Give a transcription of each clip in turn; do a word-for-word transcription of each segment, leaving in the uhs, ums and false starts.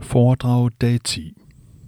Foredrag dag ti.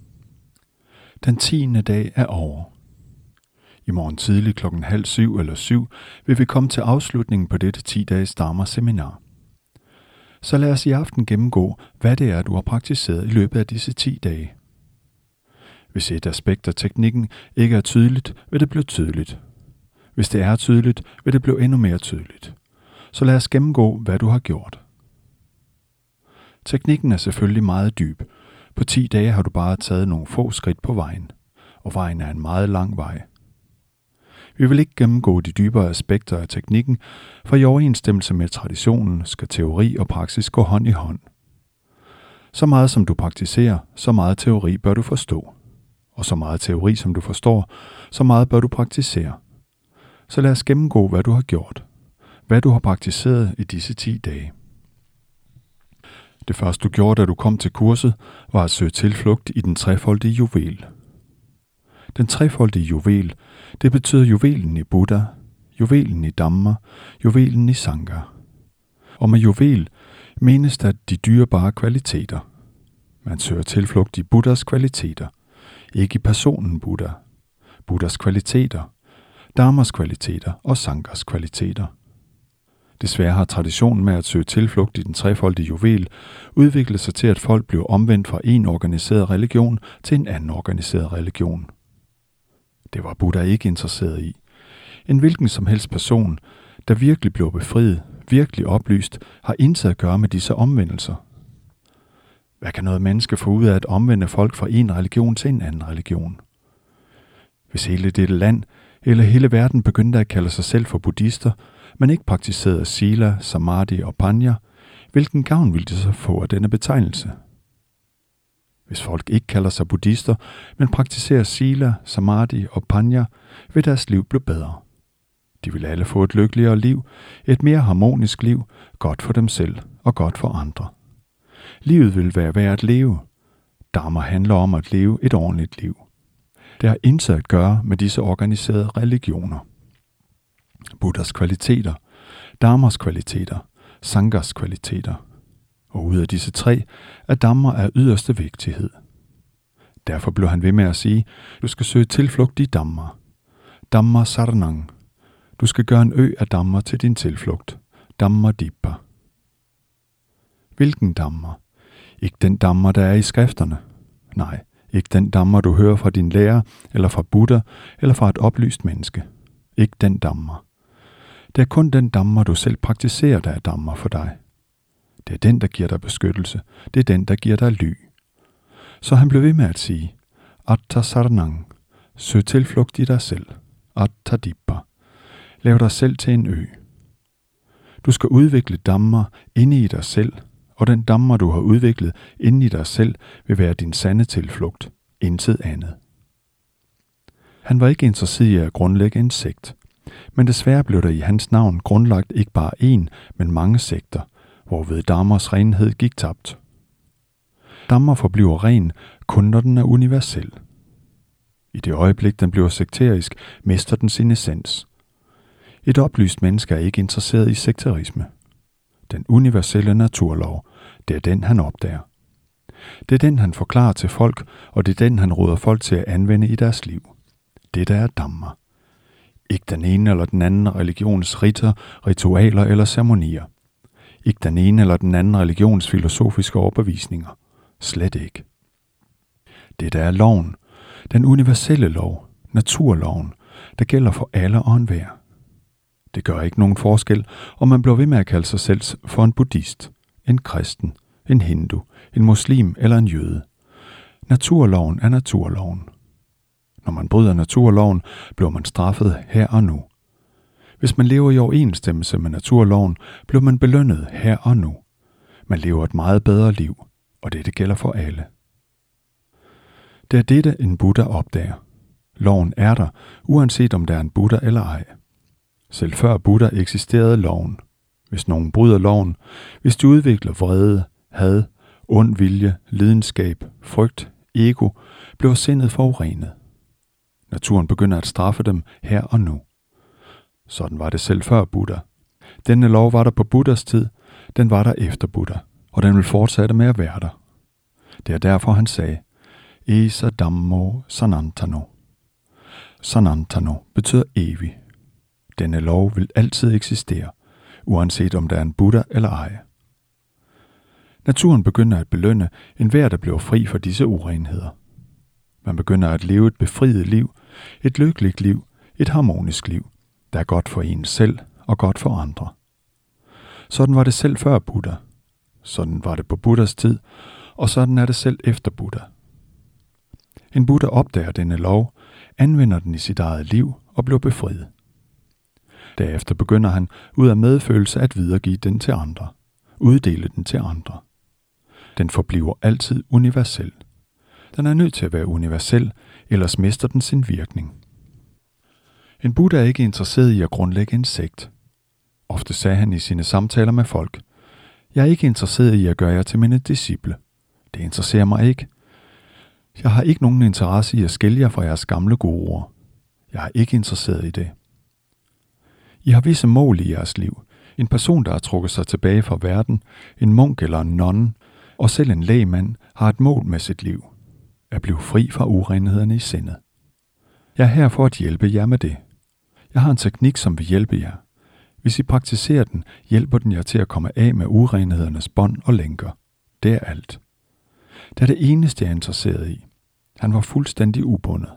Den tiende dag er over. I morgen tidlig klokken halv syv eller syv vil vi komme til afslutningen på dette ti dages Dharma seminar. Så lad os i aften gennemgå, hvad det er, du har praktiseret i løbet af disse ti dage. Hvis et aspekt af teknikken ikke er tydeligt, vil det blive tydeligt. Hvis det er tydeligt, vil det blive endnu mere tydeligt. Så lad os gennemgå, hvad du har gjort. Teknikken er selvfølgelig meget dyb. På ti dage har du bare taget nogle få skridt på vejen, og vejen er en meget lang vej. Vi vil ikke gennemgå de dybere aspekter af teknikken, for i overensstemmelse med traditionen skal teori og praksis gå hånd i hånd. Så meget som du praktiserer, så meget teori bør du forstå. Og så meget teori som du forstår, så meget bør du praktisere. Så lad os gennemgå, hvad du har gjort. Hvad du har praktiseret i disse ti dage. Det første du gjorde, da du kom til kurset, var at søge tilflugt i den trefoldige juvel. Den trefoldige juvel, det betyder juvelen i Buddha, juvelen i Dhamma, juvelen i Sangha. Og med juvel menes der de dyrebare kvaliteter. Man søger tilflugt i Buddhas kvaliteter, ikke i personen Buddha. Buddhas kvaliteter, Dhammas kvaliteter og Sanghas kvaliteter. Desværre har traditionen med at søge tilflugt i den trefoldige juvel udviklet sig til, at folk bliver omvendt fra en organiseret religion til en anden organiseret religion. Det var Buddha ikke interesseret i. En hvilken som helst person, der virkelig blev befriet, virkelig oplyst, har intet at gøre med disse omvendelser. Hvad kan noget menneske få ud af at omvende folk fra en religion til en anden religion? Hvis hele dette land eller hele verden begyndte at kalde sig selv for buddhister, men ikke praktiserede sila, samadhi og panya, hvilken gavn ville de så få af denne betegnelse? Hvis folk ikke kalder sig buddhister, men praktiserer sila, samadhi og panya, vil deres liv blive bedre. De vil alle få et lykkeligere liv, et mere harmonisk liv, godt for dem selv og godt for andre. Livet vil være værd at leve. Dharma handler om at leve et ordentligt liv. Det har intet at gøre med disse organiserede religioner. Buddhas kvaliteter, Dhammas kvaliteter, Sanghas kvaliteter. Og ud af disse tre er Dhamma af yderste vigtighed. Derfor blev han ved med at sige, du skal søge tilflugt i Dhamma. Dhamma saranang. Du skal gøre en ø af Dhamma til din tilflugt. Dhamma dipa. Hvilken Dhamma? Ikke den Dhamma, der er i skrifterne. Nej, ikke den Dhamma, du hører fra din lærer, eller fra Buddha, eller fra et oplyst menneske. Ikke den Dhamma. Det er kun den Dhamma, du selv praktiserer, der er Dhamma for dig. Det er den, der giver dig beskyttelse. Det er den, der giver dig ly. Så han blev ved med at sige, Atta saranang, søg tilflugt i dig selv. Atta dipa, lav dig selv til en ø. Du skal udvikle Dhamma inde i dig selv, og den Dhamma, du har udviklet inde i dig selv, vil være din sande tilflugt, intet andet. Han var ikke interesseret i at grundlægge en sekt, men desværre blev der i hans navn grundlagt ikke bare én, men mange sekter, hvorved Dhammas renhed gik tabt. Dhamma forbliver ren, kun når den er universel. I det øjeblik, den bliver sekterisk, mister den sin essens. Et oplyst menneske er ikke interesseret i sekterisme. Den universelle naturlov, det er den, han opdager. Det er den, han forklarer til folk, og det er den, han råder folk til at anvende i deres liv. Det der er Dhamma. Ikke den ene eller den anden religions riter, ritualer eller ceremonier. Ikke den ene eller den anden religions filosofiske overbevisninger. Slet ikke. Det der er loven, den universelle lov, naturloven, der gælder for alle og enhver. Det gør ikke nogen forskel, om man bliver ved med at kalde sig selv for en buddhist, en kristen, en hindu, en muslim eller en jøde. Naturloven er naturloven. Når man bryder naturloven, bliver man straffet her og nu. Hvis man lever i overensstemmelse med naturloven, bliver man belønnet her og nu. Man lever et meget bedre liv, og dette gælder for alle. Det er dette, en Buddha opdager. Loven er der, uanset om der er en Buddha eller ej. Selv før Buddha eksisterede loven. Hvis nogen bryder loven, hvis de udvikler vrede, had, ond vilje, lidenskab, frygt, ego, bliver sindet forurenet. Naturen begynder at straffe dem her og nu. Sådan var det selv før Buddha. Denne lov var der på Buddhas tid, den var der efter Buddha, og den vil fortsætte med at være der. Det er derfor, han sagde, Esa Dhammo Sanantano. Sanantano betyder evig. Denne lov vil altid eksistere, uanset om der er en Buddha eller ej. Naturen begynder at belønne enhver, der bliver fri for disse urenheder. Man begynder at leve et befriet liv, et lykkeligt liv, et harmonisk liv, der er godt for en selv og godt for andre. Sådan var det selv før Buddha. Sådan var det på Buddhas tid, og sådan er det selv efter Buddha. En Buddha opdager denne lov, anvender den i sit eget liv og bliver befriet. Derefter begynder han ud af medfølelse at videregive den til andre, uddele den til andre. Den forbliver altid universel. Den er nødt til at være universel, ellers mister den sin virkning. En Buddha er ikke interesseret i at grundlægge en sekt. Ofte sagde han i sine samtaler med folk, jeg er ikke interesseret i at gøre jer til mine disciple. Det interesserer mig ikke. Jeg har ikke nogen interesse i at skille jer fra jeres gamle guruer. Jeg er ikke interesseret i det. I har visse mål i jeres liv. En person, der har trukket sig tilbage fra verden, en munk eller en nonne, og selv en lægmand har et mål med sit liv. At blive fri fra urenhederne i sindet. Jeg er her for at hjælpe jer med det. Jeg har en teknik, som vil hjælpe jer. Hvis I praktiserer den, hjælper den jer til at komme af med urenhedernes bånd og lænker. Det er alt. Det er det eneste, jeg er interesseret i. Han var fuldstændig ubundet.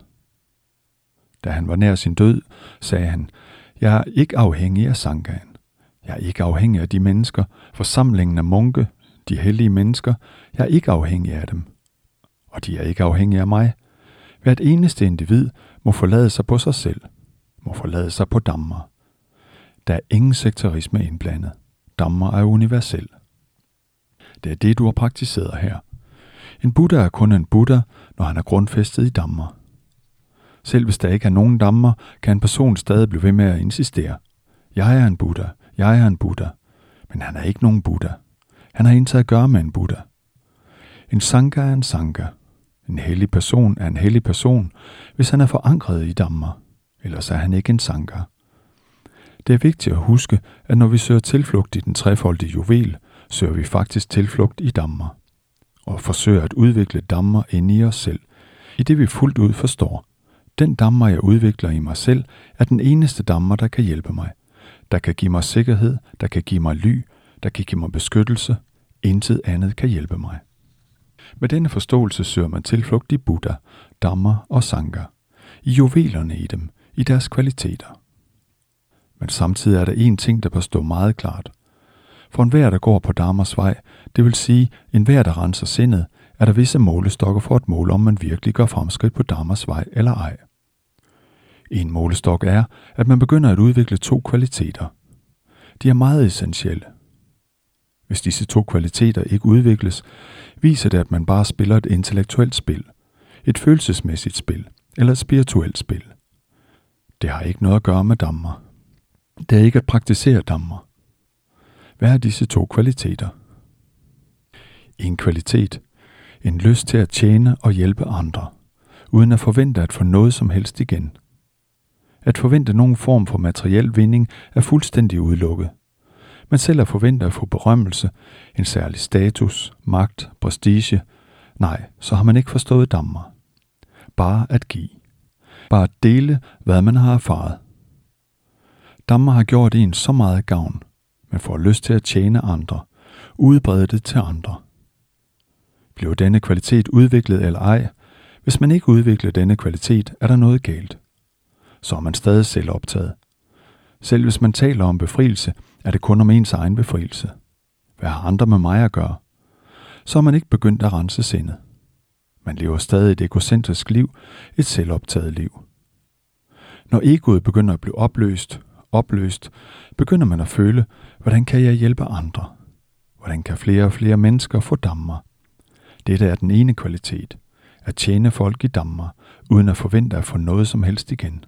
Da han var nær sin død, sagde han, jeg er ikke afhængig af Sanghaen. Jeg er ikke afhængig af de mennesker, forsamlingen af munke, de hellige mennesker. Jeg er ikke afhængig af dem. Og de er ikke afhængige af mig. Hvert eneste individ må forlade sig på sig selv, må forlade sig på Dhamma. Der er ingen sekterisme indblandet. Dhamma er universel. Det er det, du har praktiseret her. En Buddha er kun en Buddha, når han er grundfæstet i Dhamma. Selv hvis der ikke er nogen Dhamma, kan en person stadig blive ved med at insistere. Jeg er en Buddha, jeg er en Buddha. Men han er ikke nogen Buddha. Han har intet at gøre med en Buddha. En Sangha er en Sangha. En hellig person er en hellig person, hvis han er forankret i Dhamma. Ellers er han ikke en Sangha. Det er vigtigt at huske, at når vi søger tilflugt i den trefoldige juvel, søger vi faktisk tilflugt i Dhamma. Og forsøger at udvikle Dhamma inde i os selv, i det vi fuldt ud forstår. Den Dhamma, jeg udvikler i mig selv, er den eneste Dhamma, der kan hjælpe mig. Der kan give mig sikkerhed, der kan give mig ly, der kan give mig beskyttelse. Intet andet kan hjælpe mig. Med denne forståelse søger man tilflugt i Buddha, Dhamma og Sangha, i juvelerne i dem, i deres kvaliteter. Men samtidig er der en ting, der bør stå meget klart. For enhver, der går på Dhammas vej, det vil sige enhver, der renser sindet, er der visse målestokker for at måle, om man virkelig gør fremskridt på Dhammas vej eller ej. En målestok er, at man begynder at udvikle to kvaliteter. De er meget essentielle. Hvis disse to kvaliteter ikke udvikles, viser det, at man bare spiller et intellektuelt spil, et følelsesmæssigt spil eller et spirituelt spil. Det har ikke noget at gøre med Dhamma. Det er ikke at praktisere Dhamma. Hvad er disse to kvaliteter? En kvalitet, en lyst til at tjene og hjælpe andre, uden at forvente at få noget som helst igen. At forvente nogen form for materiel vinding er fuldstændig udelukket. Men selv at forvente at få berømmelse, en særlig status, magt, prestige, nej, så har man ikke forstået Dhamma. Bare at give. Bare at dele, hvad man har erfaret. Dhamma har gjort en så meget gavn, men får lyst til at tjene andre, udbrede det til andre. Bliver denne kvalitet udviklet eller ej? Hvis man ikke udvikler denne kvalitet, er der noget galt. Så er man stadig selv optaget. Selv hvis man taler om befrielse, er det kun om ens egen befrielse. Hvad har andre med mig at gøre? Så er man ikke begyndt at rense sindet. Man lever stadig et egocentrisk liv, et selvoptaget liv. Når egoet begynder at blive opløst, opløst, begynder man at føle, hvordan kan jeg hjælpe andre? Hvordan kan flere og flere mennesker få Dhamma? Dette er den ene kvalitet, at tjene folk i Dhamma, uden at forvente at få noget som helst igen.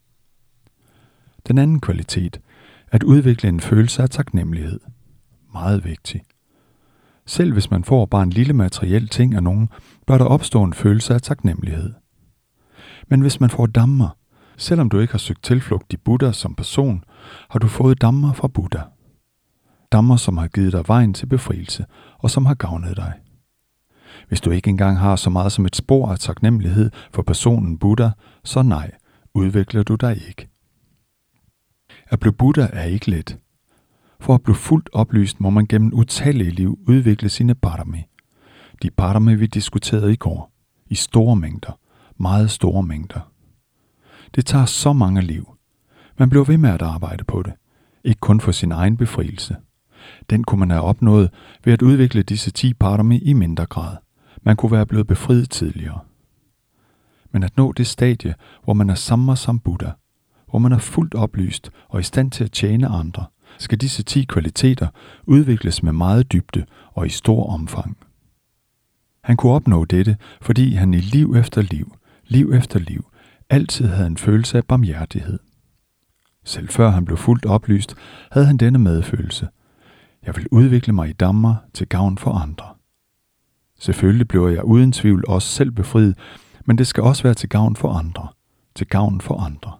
Den anden kvalitet, at udvikle en følelse af taknemmelighed. Meget vigtig. Selv hvis man får bare en lille materiel ting af nogen, bør der opstå en følelse af taknemmelighed. Men hvis man får Dhamma, selvom du ikke har søgt tilflugt i Buddha som person, har du fået Dhamma fra Buddha. Dhamma, som har givet dig vejen til befrielse, og som har gavnet dig. Hvis du ikke engang har så meget som et spor af taknemmelighed for personen Buddha, så nej, udvikler du dig ikke. At blive Buddha er ikke let. For at blive fuldt oplyst, må man gennem utallige liv udvikle sine parami. De parami, vi diskuterede i går. I store mængder. Meget store mængder. Det tager så mange liv. Man bliver ved med at arbejde på det. Ikke kun for sin egen befrielse. Den kunne man have opnået ved at udvikle disse ti parami i mindre grad. Man kunne være blevet befriet tidligere. Men at nå det stadie, hvor man er samma som Buddha, hvor man er fuldt oplyst og i stand til at tjene andre, skal disse ti kvaliteter udvikles med meget dybde og i stor omfang. Han kunne opnå dette, fordi han i liv efter liv, liv efter liv, altid havde en følelse af barmhjertighed. Selv før han blev fuldt oplyst, havde han denne medfølelse. Jeg vil udvikle mig i Dhamma til gavn for andre. Selvfølgelig bliver jeg uden tvivl også selv befriet, men det skal også være til gavn for andre. Til gavn for andre.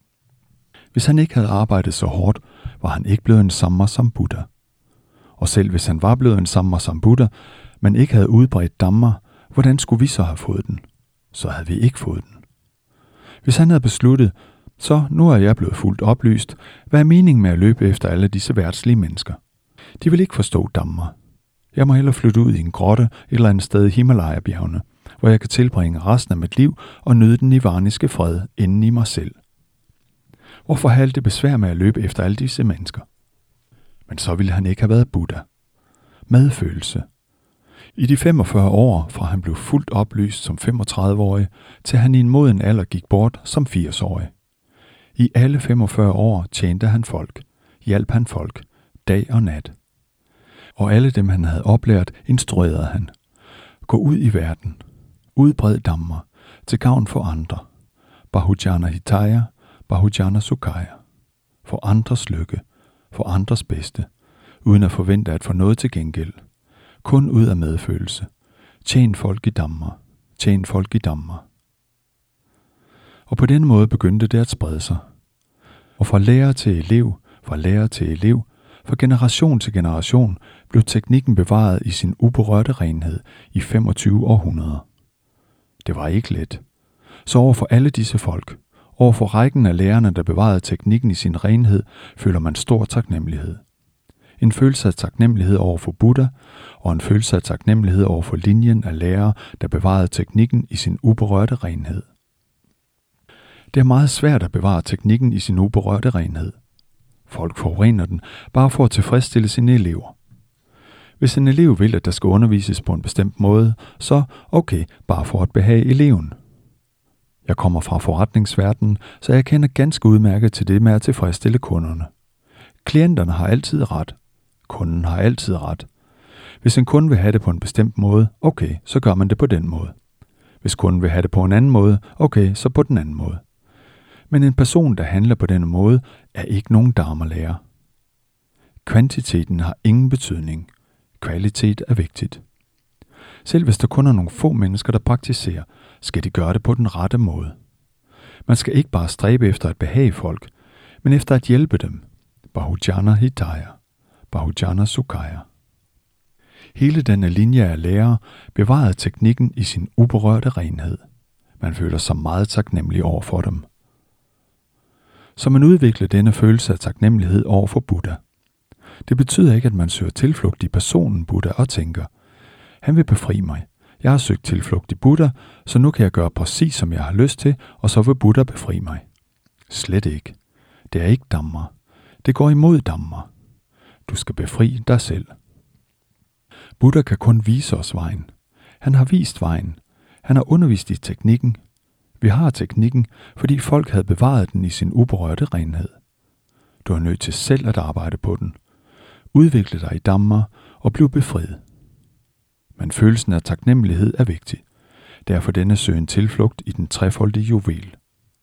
Hvis han ikke havde arbejdet så hårdt, var han ikke blevet en samma som Buddha. Og selv hvis han var blevet en samma som Buddha, men ikke havde udbredt Dhamma, hvordan skulle vi så have fået den? Så havde vi ikke fået den. Hvis han havde besluttet, så nu er jeg blevet fuldt oplyst, hvad er meningen med at løbe efter alle disse værtslige mennesker? De vil ikke forstå Dhamma. Jeg må hellere flytte ud i en grotte et eller andet sted i Himalaya-bjergene, hvor jeg kan tilbringe resten af mit liv og nyde den nirvaniske fred inden i mig selv. Hvorfor have alt det besvær med at løbe efter alle disse mennesker? Men så ville han ikke have været Buddha. Medfølelse. I de femogfyrre år, fra han blev fuldt oplyst som femogtredive-årig, til han i en moden alder gik bort som firs-årig. I alle femogfyrre år tjente han folk, hjalp han folk, dag og nat. Og alle dem, han havde oplært, instruerede han. Gå ud i verden. Udbred Dhamma. Til gavn for andre. Bahujana Hitaya, Bahujana Sukhaya. For andres lykke. For andres bedste. Uden at forvente at få noget til gengæld. Kun ud af medfølelse. Tjen folk i Dhamma. Tjen folk i Dhamma. Og på den måde begyndte det at sprede sig. Og fra lærer til elev, fra lærer til elev, fra generation til generation blev teknikken bevaret i sin uberørte renhed i femogtyve århundreder. Det var ikke let. Så over for alle disse folk, over for rækken af lærerne, der bevarede teknikken i sin renhed, føler man stor taknemmelighed. En følelse af taknemmelighed over for Buddha, og en følelse af taknemmelighed over for linjen af lærere, der bevarede teknikken i sin uberørte renhed. Det er meget svært at bevare teknikken i sin uberørte renhed. Folk forurener den bare for at tilfredsstille sine elever. Hvis en elev vil, at der skal undervises på en bestemt måde, så okay, bare for at behage eleven. Jeg kommer fra forretningsverdenen, så jeg kender ganske udmærket til det med at tilfredsstille kunderne. Klienterne har altid ret. Kunden har altid ret. Hvis en kunde vil have det på en bestemt måde, okay, så gør man det på den måde. Hvis kunden vil have det på en anden måde, okay, så på den anden måde. Men en person, der handler på denne måde, er ikke nogen dharma-lærer. Kvantiteten har ingen betydning. Kvalitet er vigtigt. Selv hvis der kun er nogle få mennesker, der praktiserer, skal de gøre det på den rette måde. Man skal ikke bare stræbe efter at behage folk, men efter at hjælpe dem. Bahujana Hitaya. Bahujana Sukhaya. Hele denne linje af lærere bevarede teknikken i sin uberørte renhed. Man føler sig meget taknemmelig over for dem. Så man udvikler denne følelse af taknemmelighed over for Buddha. Det betyder ikke, at man søger tilflugt i personen Buddha og tænker, han vil befri mig. Jeg har søgt tilflugt i Buddha, så nu kan jeg gøre præcis som jeg har lyst til, og så vil Buddha befri mig. Slet ikke. Det er ikke Dhamma. Det går imod Dhamma. Du skal befri dig selv. Buddha kan kun vise os vejen. Han har vist vejen. Han har undervist i teknikken. Vi har teknikken, fordi folk havde bevaret den i sin uberørte renhed. Du er nødt til selv at arbejde på den. Udvikle dig i Dhamma og bliv befriet. Men følelsen af taknemmelighed er vigtig. Derfor denne søgen tilflugt i den trefoldige juvel.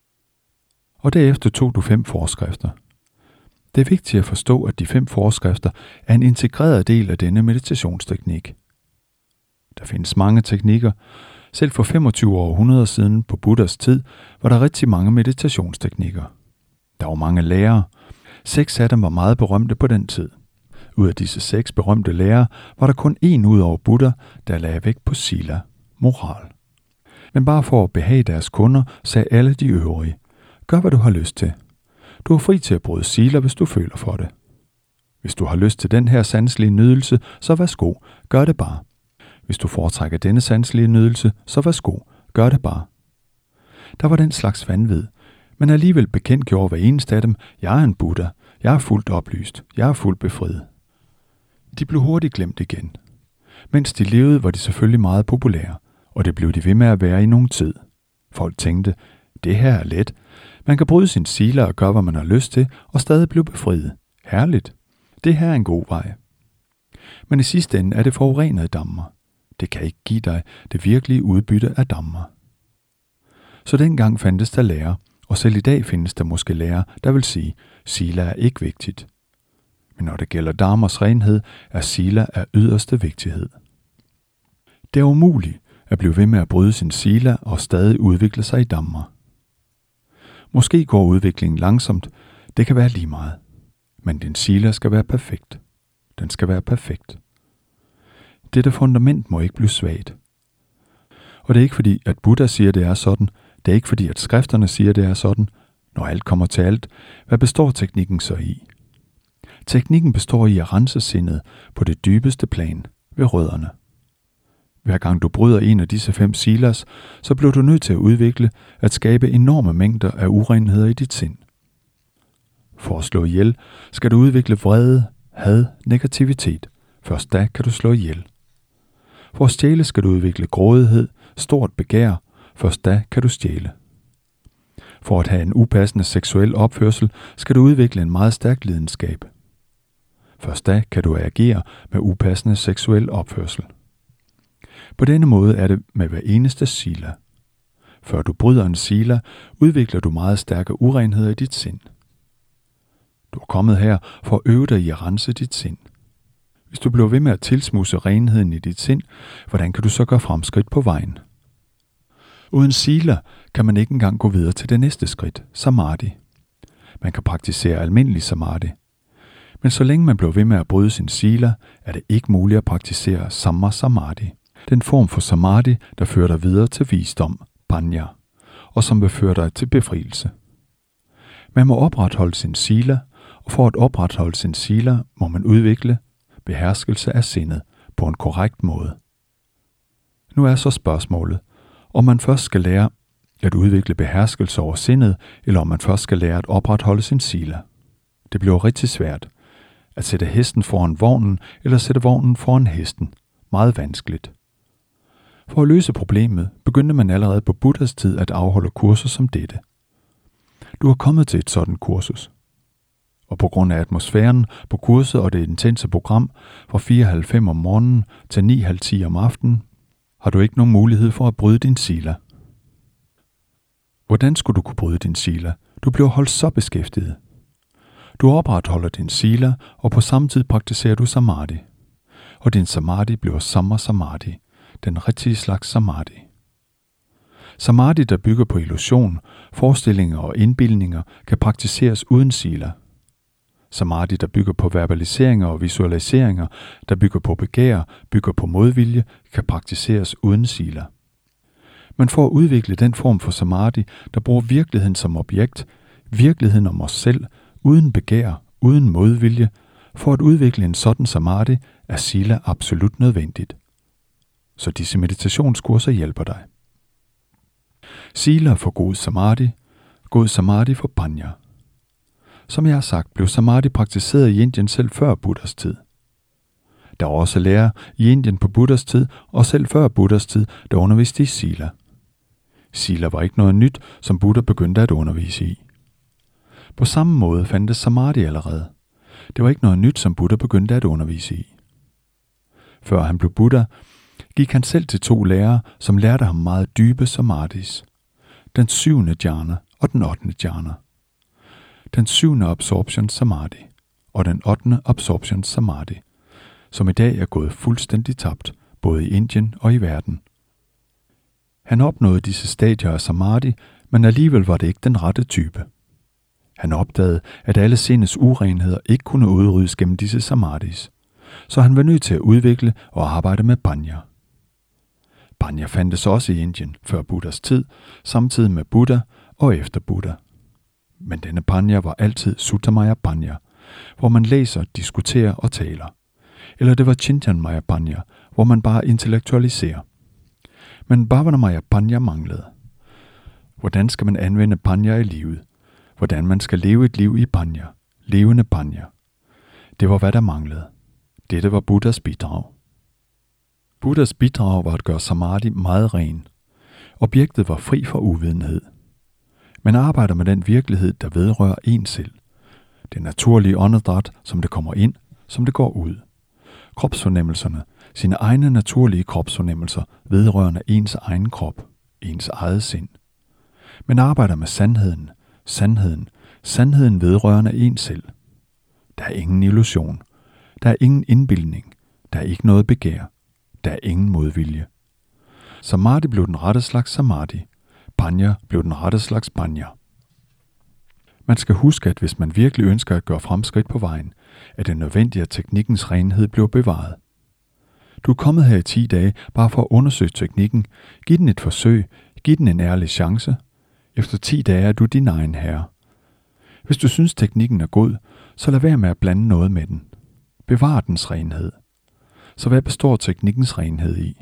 Og derefter tog du fem forskrifter. Det er vigtigt at forstå, at de fem forskrifter er en integreret del af denne meditationsteknik. Der findes mange teknikker. Selv for femogtyve århundreder siden på Buddhas tid var der rigtig mange meditationsteknikker. Der var mange lærere. Seks af dem var meget berømte på den tid. Ud af disse seks berømte lærere var der kun én ud over Buddha, der lagde vægt på sila, moral. Men bare for at behage deres kunder, sagde alle de øvrige: gør hvad du har lyst til. Du er fri til at bryde sila, hvis du føler for det. Hvis du har lyst til den her sanselige nydelse, så værsgo, gør det bare. Hvis du foretrækker denne sanselige nydelse, så værsgo, gør det bare. Der var den slags vanvid, men alligevel bekendtgjorde hver eneste af dem: jeg er en Buddha, jeg er fuldt oplyst, jeg er fuldt befriet. De blev hurtigt glemt igen. Mens de levede, var de selvfølgelig meget populære, og det blev de ved med at være i nogen tid. Folk tænkte: det her er let. Man kan bryde sin sila og gøre, hvad man har lyst til, og stadig blive befriet. Herligt. Det her er en god vej. Men i sidste ende er det forurenede dhamma. Det kan ikke give dig det virkelige udbytte af dhamma. Så dengang fandtes der lærer, og selv i dag findes der måske lærer, der vil sige: sila er ikke vigtigt. Men når det gælder dhammas renhed, er sila af yderste vigtighed. Det er umuligt at blive ved med at bryde sin sila og stadig udvikle sig i dhamma. Måske går udviklingen langsomt, det kan være lige meget. Men din sila skal være perfekt. Den skal være perfekt. Dette fundament må ikke blive svagt. Og det er ikke fordi, at Buddha siger, det er sådan. Det er ikke fordi, at skrifterne siger, det er sådan. Når alt kommer til alt, hvad består teknikken så i? Teknikken består i at rense sindet på det dybeste plan, ved rødderne. Hver gang du bryder en af disse fem silas, så bliver du nødt til at udvikle at skabe enorme mængder af urenheder i dit sind. For at slå ihjel, skal du udvikle vrede, had, negativitet. Først da kan du slå ihjel. For at stjæle skal du udvikle grådighed, stort begær. Først da kan du stjæle. For at have en upassende seksuel opførsel, skal du udvikle en meget stærk lidenskab. Først da kan du agere med upassende seksuel opførsel. På denne måde er det med hver eneste sila. Før du bryder en sila, udvikler du meget stærke urenheder i dit sind. Du er kommet her for at øve dig i at rense dit sind. Hvis du bliver ved med at tilsmuse renheden i dit sind, hvordan kan du så gøre fremskridt på vejen? Uden sila kan man ikke engang gå videre til det næste skridt, samadhi. Man kan praktisere almindelig samadhi. Men så længe man bliver ved med at bryde sin sila, er det ikke muligt at praktisere samma samadhi. Den form for samadhi, der fører dig videre til visdom, panya, og som vil føre dig til befrielse. Man må opretholde sin sila, og for at opretholde sin sila, må man udvikle beherskelse af sindet på en korrekt måde. Nu er så spørgsmålet, om man først skal lære at udvikle beherskelse over sindet, eller om man først skal lære at opretholde sin sila. Det bliver rigtig svært. At sætte hesten foran vognen, eller sætte vognen foran hesten. Meget vanskeligt. For at løse problemet, begyndte man allerede på Buddhas tid at afholde kurser som dette. Du er kommet til et sådan kursus. Og på grund af atmosfæren på kurset og det intense program fra fire halv fem om morgenen til ni halv ti om aftenen, har du ikke nogen mulighed for at bryde din sila. Hvordan skulle du kunne bryde din sila? Du bliver holdt så beskæftiget. Du opretholder din sila, og på samme tid praktiserer du samadhi. Og din samadhi bliver samma samadhi, den rigtige slags samadhi. Samadhi, der bygger på illusion, forestillinger og indbildninger, kan praktiseres uden sila. Samadhi, der bygger på verbaliseringer og visualiseringer, der bygger på begær, bygger på modvilje, kan praktiseres uden sila. Men for at udvikle den form for samadhi, der bruger virkeligheden som objekt, virkeligheden om os selv, uden begær, uden modvilje, for at udvikle en sådan samadhi, er sila absolut nødvendigt. Så disse meditationskurser hjælper dig. Sila for god samadhi, god samadhi for panya. Som jeg har sagt, blev samadhi praktiseret i Indien selv før Buddhas tid. Der var også lærere i Indien på Buddhas tid, og selv før Buddhas tid, der underviste i sila. Sila var ikke noget nyt, som Buddha begyndte at undervise i. På samme måde fandtes samadhi allerede. Det var ikke noget nyt, som Buddha begyndte at undervise i. Før han blev Buddha, gik han selv til to lærere, som lærte ham meget dybe samadhis. Den syvende jhana og den ottende jhana. Den syvende absorption samadhi og den ottende absorption samadhi, som i dag er gået fuldstændig tabt, både i Indien og i verden. Han opnåede disse stadier af samadhi, men alligevel var det ikke den rette type. Han opdagede, at alle sindets urenheder ikke kunne udryddes gennem disse samadhis, så han var nødt til at udvikle og arbejde med panya. Panya fandtes også i Indien før Buddhas tid, samtidig med Buddha og efter Buddha. Men denne panya var altid Suttamaya panya, hvor man læser, diskuterer og taler. Eller det var Chintanmaya panya, hvor man bare intellektualiserer. Men Bhavanamaya panya manglede. Hvordan skal man anvende panya i livet? Hvordan man skal leve et liv i panya, levende panya. Det var hvad der manglede. Dette var Buddhas bidrag. Buddhas bidrag var at gøre samadhi meget ren. Objektet var fri for uvidenhed. Man arbejder med den virkelighed, der vedrører en selv. Det naturlige åndedræt, som det kommer ind, som det går ud. Kropsfornemmelserne, sine egne naturlige kropsfornemmelser, vedrørende ens egen krop, ens eget sind. Man arbejder med sandheden, sandheden, sandheden vedrørende en selv. Der er ingen illusion. Der er ingen indbildning. Der er ikke noget begær. Der er ingen modvilje. Samadhi blev den rette slags samadhi. Panya blev den rette slags panya. Man skal huske, at hvis man virkelig ønsker at gøre fremskridt på vejen, er det nødvendigt, at teknikkens renhed bliver bevaret. Du er kommet her i ti dage bare for at undersøge teknikken, giv den et forsøg, giv den en ærlig chance. Efter ti dage er du din egen herre. Hvis du synes, teknikken er god, så lad være med at blande noget med den. Bevar dens renhed. Så hvad består teknikkens renhed i?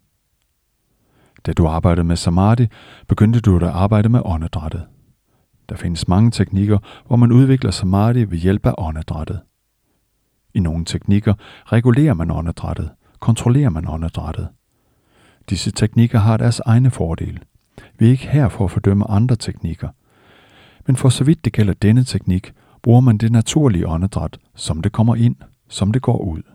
Da du arbejdede med samadhi, begyndte du at arbejde med åndedrættet. Der findes mange teknikker, hvor man udvikler samadhi ved hjælp af åndedrættet. I nogle teknikker regulerer man åndedrættet, kontrollerer man åndedrættet. Disse teknikker har deres egne fordele. Vi er ikke her for at fordømme andre teknikker. Men for så vidt det gælder denne teknik, bruger man det naturlige åndedræt, som det kommer ind, som det går ud.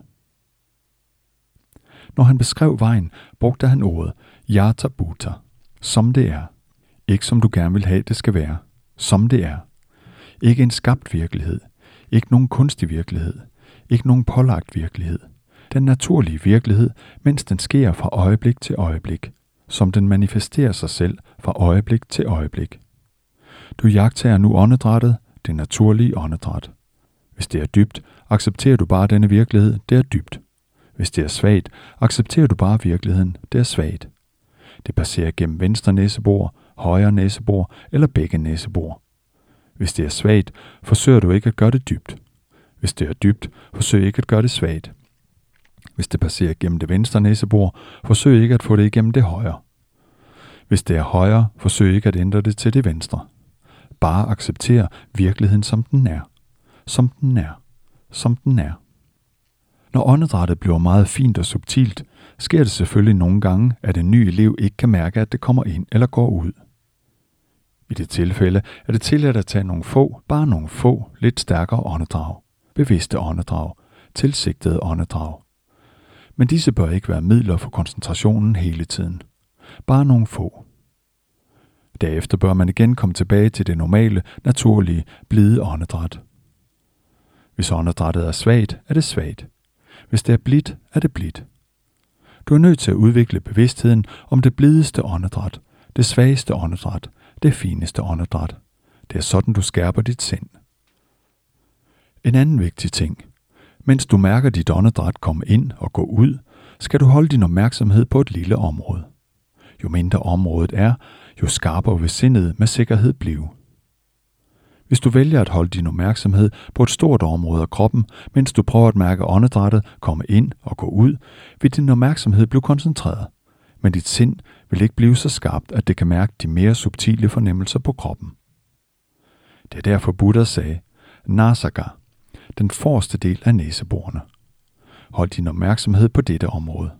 Når han beskrev vejen, brugte han ordet yatha bhuta, som det er. Ikke som du gerne vil have det skal være, som det er. Ikke en skabt virkelighed, ikke nogen kunstig virkelighed, ikke nogen pålagt virkelighed. Den naturlige virkelighed, mens den sker fra øjeblik til øjeblik, som den manifesterer sig selv fra øjeblik til øjeblik. Du jagttager nu åndedrættet, det naturlige åndedræt. Hvis det er dybt, accepterer du bare denne virkelighed, det er dybt. Hvis det er svagt, accepterer du bare virkeligheden, det er svagt. Det passerer gennem venstre næsebor, højre næsebor eller begge næsebor. Hvis det er svagt, forsøger du ikke at gøre det dybt. Hvis det er dybt, forsøg ikke at gøre det svagt. Hvis det passerer gennem det venstre næsebor, forsøg ikke at få det igennem det højre. Hvis det er højre, forsøg ikke at ændre det til det venstre. Bare accepter virkeligheden som den er. Som den er. Som den er. Når åndedrættet bliver meget fint og subtilt, sker det selvfølgelig nogle gange, at en ny elev ikke kan mærke, at det kommer ind eller går ud. I det tilfælde er det tilladt at tage nogle få, bare nogle få, lidt stærkere åndedrag. Bevidste åndedrag. Tilsigtede åndedrag. Men disse bør ikke være midler for koncentrationen hele tiden. Bare nogle få. Derefter bør man igen komme tilbage til det normale, naturlige, blide åndedræt. Hvis åndedrættet er svagt, er det svagt. Hvis det er blidt, er det blidt. Du er nødt til at udvikle bevidstheden om det blideste åndedræt, det svageste åndedræt, det fineste åndedræt. Det er sådan, du skærper dit sind. En anden vigtig ting. Mens du mærker dit åndedræt komme ind og gå ud, skal du holde din opmærksomhed på et lille område. Jo mindre området er, jo skarpere vil sindet med sikkerhed blive. Hvis du vælger at holde din opmærksomhed på et stort område af kroppen, mens du prøver at mærke åndedrættet komme ind og gå ud, vil din opmærksomhed blive koncentreret, men dit sind vil ikke blive så skarpt, at det kan mærke de mere subtile fornemmelser på kroppen. Det er derfor Buddha sagde, Nasaka, den forreste del af næseborene. Hold din opmærksomhed på dette område.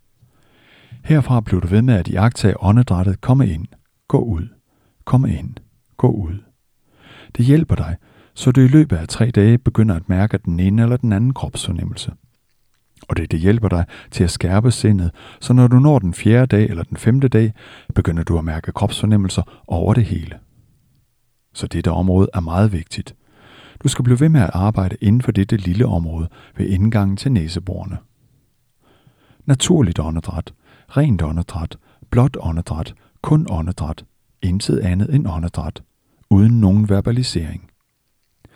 Herfra bliver du ved med at iagttage åndedrættet komme ind, gå ud, komme ind, gå ud. Det hjælper dig, så du i løbet af tre dage begynder at mærke den ene eller den anden kropsfornemmelse. Og det, det hjælper dig til at skærpe sindet, så når du når den fjerde dag eller den femte dag, begynder du at mærke kropsfornemmelser over det hele. Så dette område er meget vigtigt. Du skal blive ved med at arbejde inden for dette lille område ved indgangen til næseborene. Naturligt åndedræt, rent åndedræt, blot åndedræt, kun åndedræt, intet andet end åndedræt, uden nogen verbalisering.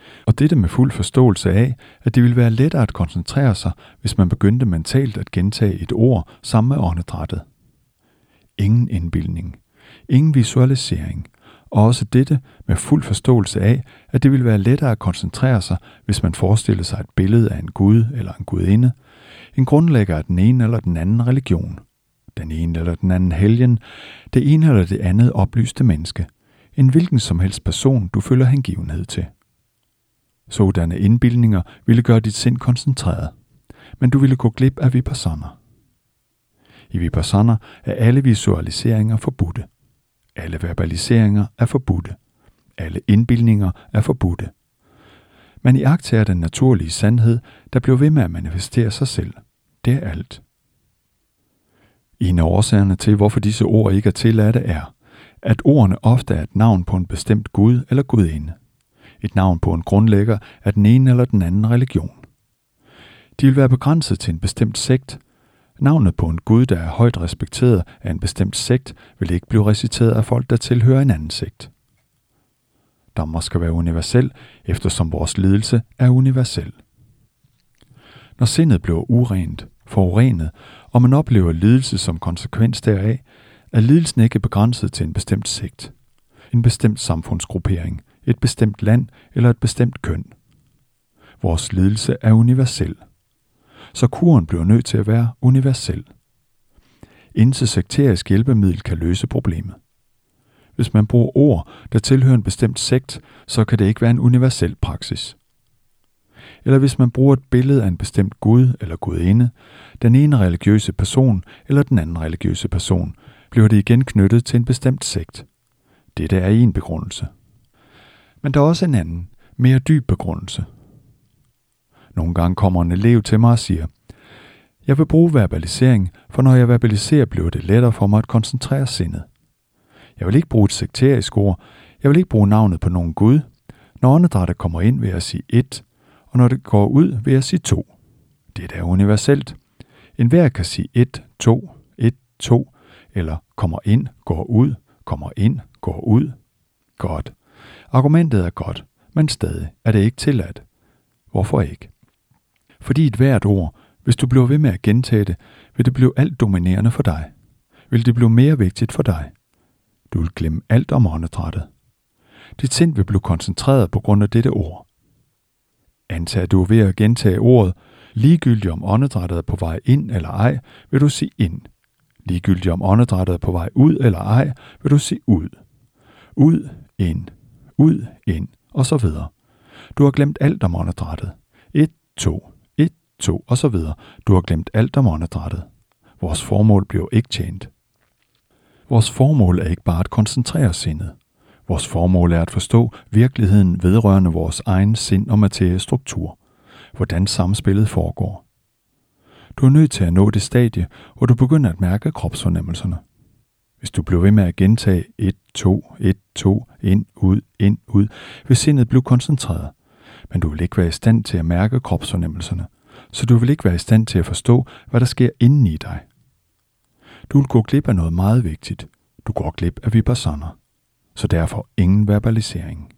Og dette med fuld forståelse af, at det ville være lettere at koncentrere sig, hvis man begyndte mentalt at gentage et ord sammen med åndedrættet. Ingen indbildning, ingen visualisering, og også dette med fuld forståelse af, at det ville være lettere at koncentrere sig, hvis man forestillede sig et billede af en gud eller en gudinde, en grundlægger af den ene eller den anden religion, den ene eller den anden helgen, det ene eller det andet oplyste menneske, en hvilken som helst person, du føler hengivenhed til. Sådanne indbildninger ville gøre dit sind koncentreret, men du ville gå glip af vipassana. I vipassana er alle visualiseringer forbudte. Alle verbaliseringer er forbudte. Alle indbildninger er forbudte. Man iagttager den naturlige sandhed, der bliver ved med at manifestere sig selv. Det er alt. En af årsagerne til, hvorfor disse ord ikke er tilladte, er, at ordene ofte er et navn på en bestemt gud eller gudinde. Et navn på en grundlægger af den ene eller den anden religion. De vil være begrænset til en bestemt sekt. Navnet på en gud, der er højt respekteret af en bestemt sekt, vil ikke blive reciteret af folk, der tilhører en anden sekt. Dhamma skal være universel, eftersom vores lidelse er universel. Når sindet bliver urent, forurenet, og man oplever lidelse som konsekvens deraf, er lidelsen ikke begrænset til en bestemt sekt, en bestemt samfundsgruppering, et bestemt land eller et bestemt køn. Vores lidelse er universel, så kuren bliver nødt til at være universel. Intet sekterisk hjælpemiddel kan løse problemet. Hvis man bruger ord, der tilhører en bestemt sekt, så kan det ikke være en universel praksis. Eller hvis man bruger et billede af en bestemt gud eller gudinde, den ene religiøse person eller den anden religiøse person, bliver det igen knyttet til en bestemt sekt. Dette er en begrundelse. Men der er også en anden, mere dyb begrundelse. Nogle gange kommer en elev til mig og siger, jeg vil bruge verbalisering, for når jeg verbaliserer, bliver det lettere for mig at koncentrere sindet. Jeg vil ikke bruge et sekterisk ord, jeg vil ikke bruge navnet på nogen gud. Når åndedrættet kommer ind, vil jeg sige et, og når det går ud, vil jeg sige to. Det er universelt. Enhver kan sige et, to, et, to, eller kommer ind, går ud, kommer ind, går ud. Godt. Argumentet er godt, men stadig er det ikke tilladt. Hvorfor ikke? Fordi et hvert ord, hvis du bliver ved med at gentage det, vil det blive alt dominerende for dig. Vil det blive mere vigtigt for dig. Du vil glemme alt om åndedrættet. Dit sind vil blive koncentreret på grund af dette ord. Antag, at du er ved at gentage ordet, ligegyldigt om åndedrættet er på vej ind eller ej, vil du sige ind. Ligegyldigt om åndedrættet er på vej ud eller ej, vil du sige ud. Ud, ind, ud, ind, og så videre. Du har glemt alt om åndedrættet. Et, to, et, to, og så videre. Du har glemt alt om åndedrættet. Vores formål bliver ikke tjent. Vores formål er ikke bare at koncentrere sindet. Vores formål er at forstå virkeligheden vedrørende vores egen sind og materiestruktur. Hvordan samspillet foregår. Du er nødt til at nå det stadie, hvor du begynder at mærke kropsfornemmelserne. Hvis du bliver ved med at gentage et, to, et, to, ind, ud, ind, ud, vil sindet blive koncentreret. Men du vil ikke være i stand til at mærke kropsfornemmelserne, så du vil ikke være i stand til at forstå, hvad der sker inden i dig. Du vil gå glip af noget meget vigtigt. Du går glip af vipassana. Så derfor ingen verbalisering.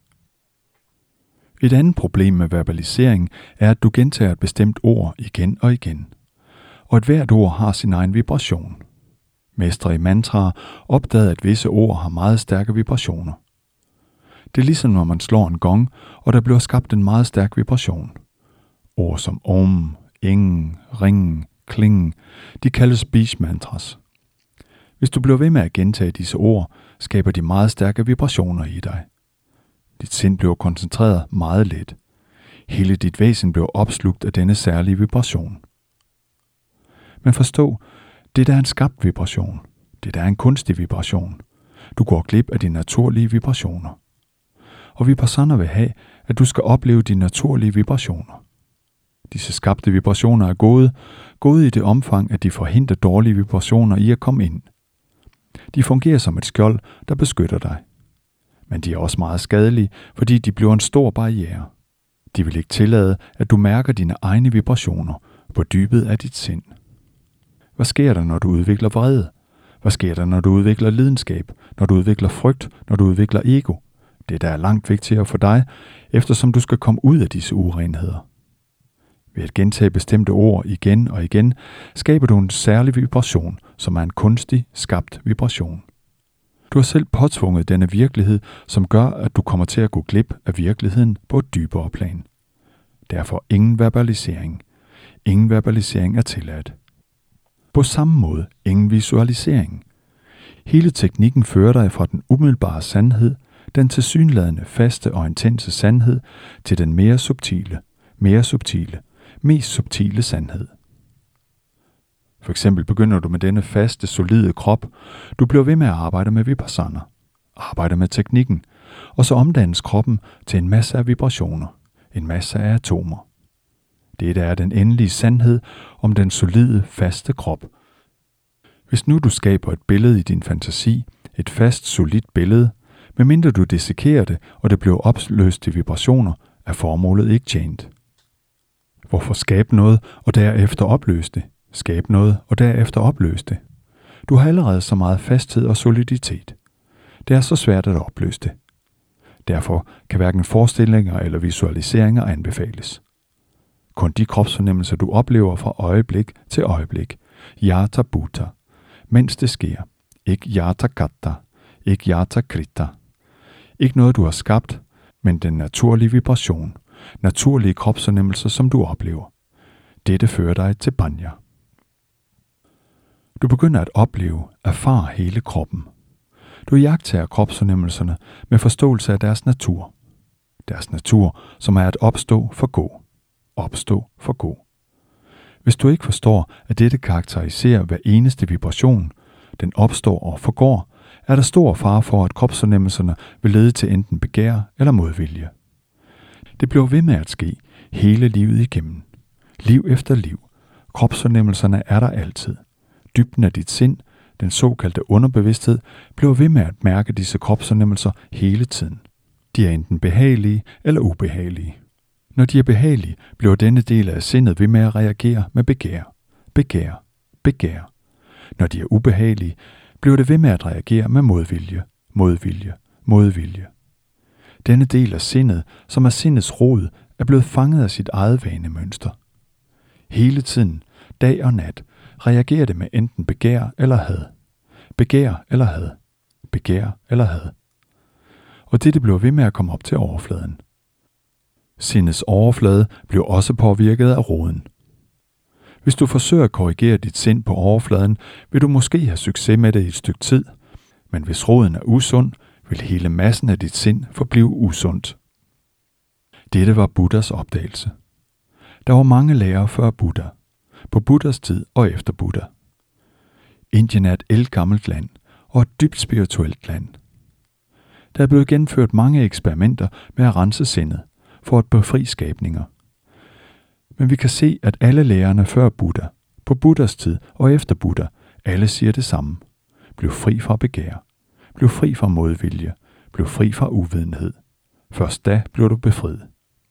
Et andet problem med verbalisering er, at du gentager et bestemt ord igen og igen. Og et hvert ord har sin egen vibration. Mestre i mantraer opdagede, at visse ord har meget stærke vibrationer. Det er ligesom når man slår en gong, og der bliver skabt en meget stærk vibration. Ord som om, ingen, ringen, klingen, de kaldes speech mantras. Hvis du bliver ved med at gentage disse ord, skaber de meget stærke vibrationer i dig. Dit sind bliver koncentreret meget let. Hele dit væsen bliver opslugt af denne særlige vibration. Men forstå, det der er en skabt vibration. Det der er en kunstig vibration. Du går glip af de naturlige vibrationer. Og vipassana vil have, at du skal opleve de naturlige vibrationer. Disse skabte vibrationer er gode, gode i det omfang, at de forhindrer dårlige vibrationer i at komme ind. De fungerer som et skjold, der beskytter dig. Men de er også meget skadelige, fordi de bliver en stor barriere. De vil ikke tillade, at du mærker dine egne vibrationer på dybet af dit sind. Hvad sker der, når du udvikler vrede? Hvad sker der, når du udvikler lidenskab? Når du udvikler frygt? Når du udvikler ego? Det der er langt vigtigere for dig, eftersom du skal komme ud af disse urenheder. Ved at gentage bestemte ord igen og igen, skaber du en særlig vibration, som er en kunstig skabt vibration. Du har selv påtvunget denne virkelighed, som gør, at du kommer til at gå glip af virkeligheden på et dybere plan. Derfor ingen verbalisering. Ingen verbalisering er tilladt. På samme måde ingen visualisering. Hele teknikken fører dig fra den umiddelbare sandhed, den tilsyneladende faste og intense sandhed, til den mere subtile, mere subtile, mest subtile sandhed. For eksempel begynder du med denne faste, solide krop. Du bliver ved med at arbejde med vipassana, arbejde med teknikken, og så omdannes kroppen til en masse af vibrationer, en masse af atomer. Dette er den endelige sandhed om den solide, faste krop. Hvis nu du skaber et billede i din fantasi, et fast, solidt billede, medmindre du dissekerer det, og det bliver opløst i vibrationer, er formålet ikke tjent. Hvorfor skabe noget, og derefter opløse det? Skabe noget, og derefter opløse det. Du har allerede så meget fasthed og soliditet. Det er så svært at opløse det. Derfor kan hverken forestillinger eller visualiseringer anbefales. Kun de kropsfornemmelser, du oplever fra øjeblik til øjeblik, yata bhuta, mens det sker, ikke yata katta, ikke yata krita. Ikke noget, du har skabt, men den naturlige vibration, naturlige kropsfornemmelser, som du oplever. Dette fører dig til banya. Du begynder at opleve, erfare hele kroppen. Du iagttager kropsfornemmelserne med forståelse af deres natur. Deres natur, som er at opstå for gå. Opstå for gå. Hvis du ikke forstår, at dette karakteriserer hver eneste vibration, den opstår og forgår, er der stor fare for, at kropsfornemmelserne vil lede til enten begær eller modvilje. Det bliver ved med at ske hele livet igennem. Liv efter liv. Kropsfornemmelserne er der altid. Dybden af dit sind, den såkaldte underbevidsthed, bliver ved med at mærke disse kropsfornemmelser hele tiden. De er enten behagelige eller ubehagelige. Når de er behagelige, bliver denne del af sindet ved med at reagere med begær, begær, begær. Når de er ubehagelige, bliver det ved med at reagere med modvilje, modvilje, modvilje. Denne del af sindet, som er sindets rod, er blevet fanget af sit eget vanemønster. Hele tiden, dag og nat, reagerer det med enten begær eller had. Begær eller had. Begær eller had. Og dette bliver ved med at komme op til overfladen. Sindets overflade bliver også påvirket af roden. Hvis du forsøger at korrigere dit sind på overfladen, vil du måske have succes med det i et stykke tid, men hvis roden er usund, vil hele massen af dit sind forblive usundt. Dette var Buddhas opdagelse. Der var mange lærere før Buddha, på Buddhas tid og efter Buddha. Indien er et ældgammelt land og et dybt spirituelt land. Der er blevet gennemført mange eksperimenter med at rense sindet for at befri skabninger. Men vi kan se, at alle lærerne før Buddha, på Buddhas tid og efter Buddha, alle siger det samme. Bliv fri fra begær. Bliv fri fra modvilje. Bliv fri fra uvidenhed. Først da bliver du befriet.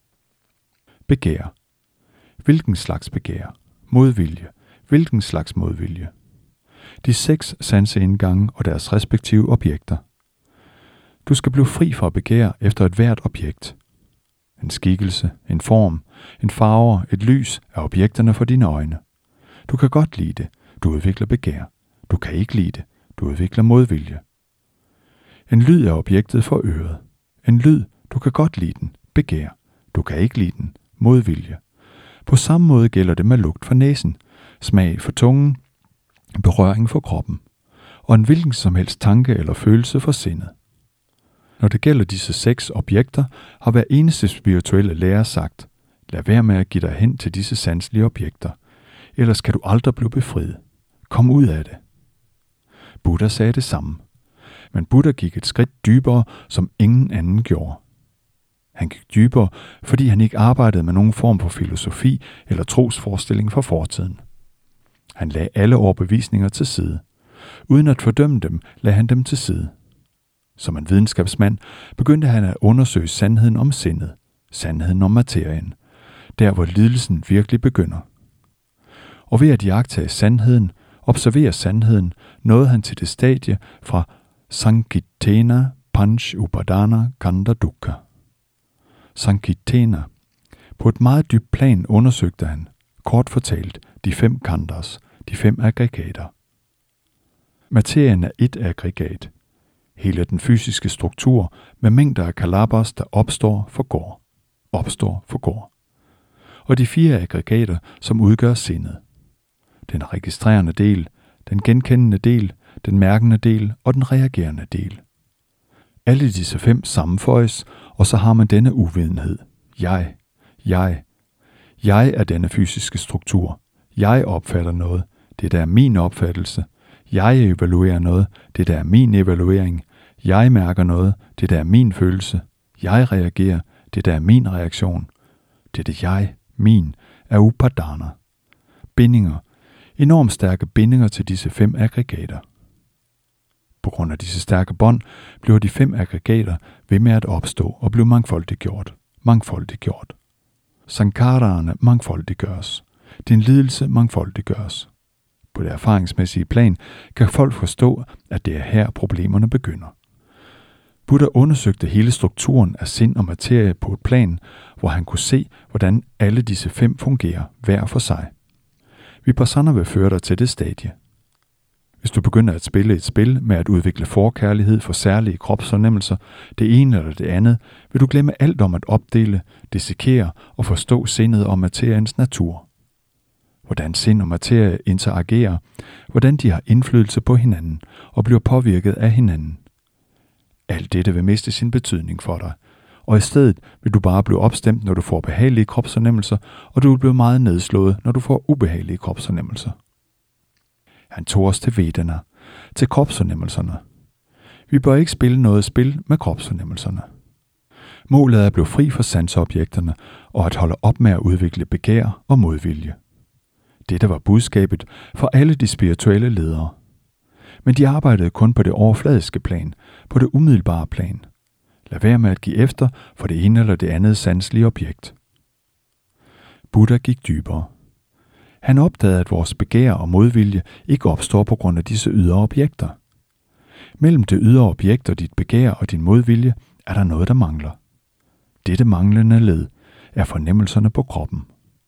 Begær. Hvilken slags begær? Modvilje. Hvilken slags modvilje? De seks sanseindgange og deres respektive objekter. Du skal blive fri fra begær efter et hvert objekt. En skikkelse, en form, en farve, et lys er objekterne for dine øjne. Du kan godt lide det, du udvikler begær. Du kan ikke lide det, du udvikler modvilje. En lyd er objektet for øret. En lyd, du kan godt lide den, begær. Du kan ikke lide den, modvilje. På samme måde gælder det med lugt for næsen, smag for tungen, berøring for kroppen, og en hvilken som helst tanke eller følelse for sindet. Når det gælder disse seks objekter, har hver eneste spirituelle lærer sagt, lad være med at give dig hen til disse sanselige objekter, ellers kan du aldrig blive befriet. Kom ud af det. Buddha sagde det samme, men Buddha gik et skridt dybere, som ingen anden gjorde. Han gik dybere, fordi han ikke arbejdede med nogen form for filosofi eller trosforestilling fra fortiden. Han lagde alle overbevisninger til side. Uden at fordømme dem, lagde han dem til side. Som en videnskabsmand begyndte han at undersøge sandheden om sindet, sandheden om materien, der hvor lidelsen virkelig begynder. Og ved at iagttage sandheden, observere sandheden, nåede han til det stadie fra Sankitena Panch Upadana Kanda Dukkha. Sankirtana. På et meget dybt plan undersøgte han, kort fortalt, de fem khandhas, de fem aggregater. Materien er et aggregat. Hele den fysiske struktur med mængder af kalabas, der opstår, forgår, opstår, forgår. Og de fire aggregater, som udgør sindet. Den registrerende del, den genkendende del, den mærkende del og den reagerende del. Alle disse fem sammenføjes, og så har man denne uvidenhed. Jeg, jeg. Jeg er denne fysiske struktur. Jeg opfatter noget. Det der er min opfattelse. Jeg evaluerer noget. Det der er min evaluering. Jeg mærker noget. Det der er min følelse. Jeg reagerer. Det der er min reaktion. Dette jeg, min, er upadana. Bindinger. Enormt stærke bindinger til disse fem aggregater. På grund af disse stærke bånd bliver de fem aggregater ved med at opstå og blive mangfoldiggjort. Mangfoldiggjort. Sankaraerne mangfoldiggøres. Din lidelse mangfoldiggøres. På det erfaringsmæssige plan kan folk forstå, at det er her problemerne begynder. Buddha undersøgte hele strukturen af sind og materie på et plan, hvor han kunne se, hvordan alle disse fem fungerer hver for sig. Vipassana vil føre dig til det stadie. Hvis du begynder at spille et spil med at udvikle forkærlighed for særlige kropsfornemmelser, det ene eller det andet, vil du glemme alt om at opdele, dissekere og forstå sindet og materiens natur. Hvordan sind og materie interagerer, hvordan de har indflydelse på hinanden og bliver påvirket af hinanden. Alt dette vil miste sin betydning for dig, og i stedet vil du bare blive opstemt, når du får behagelige kropsfornemmelser, og du vil blive meget nedslået, når du får ubehagelige kropsfornemmelser. Han tog os til Vedana, til kropsfornemmelserne. Vi bør ikke spille noget spil med kropsfornemmelserne. Målet er at blive fri for sanseobjekterne og at holde op med at udvikle begær og modvilje. Dette var budskabet for alle de spirituelle ledere. Men de arbejdede kun på det overfladiske plan, på det umiddelbare plan. Lad være med at give efter for det ene eller det andet sanselige objekt. Buddha gik dybere. Han opdagede, at vores begær og modvilje ikke opstår på grund af disse ydre objekter. Mellem det ydre objekt og dit begær og din modvilje er der noget, der mangler. Dette manglende led er fornemmelserne på kroppen.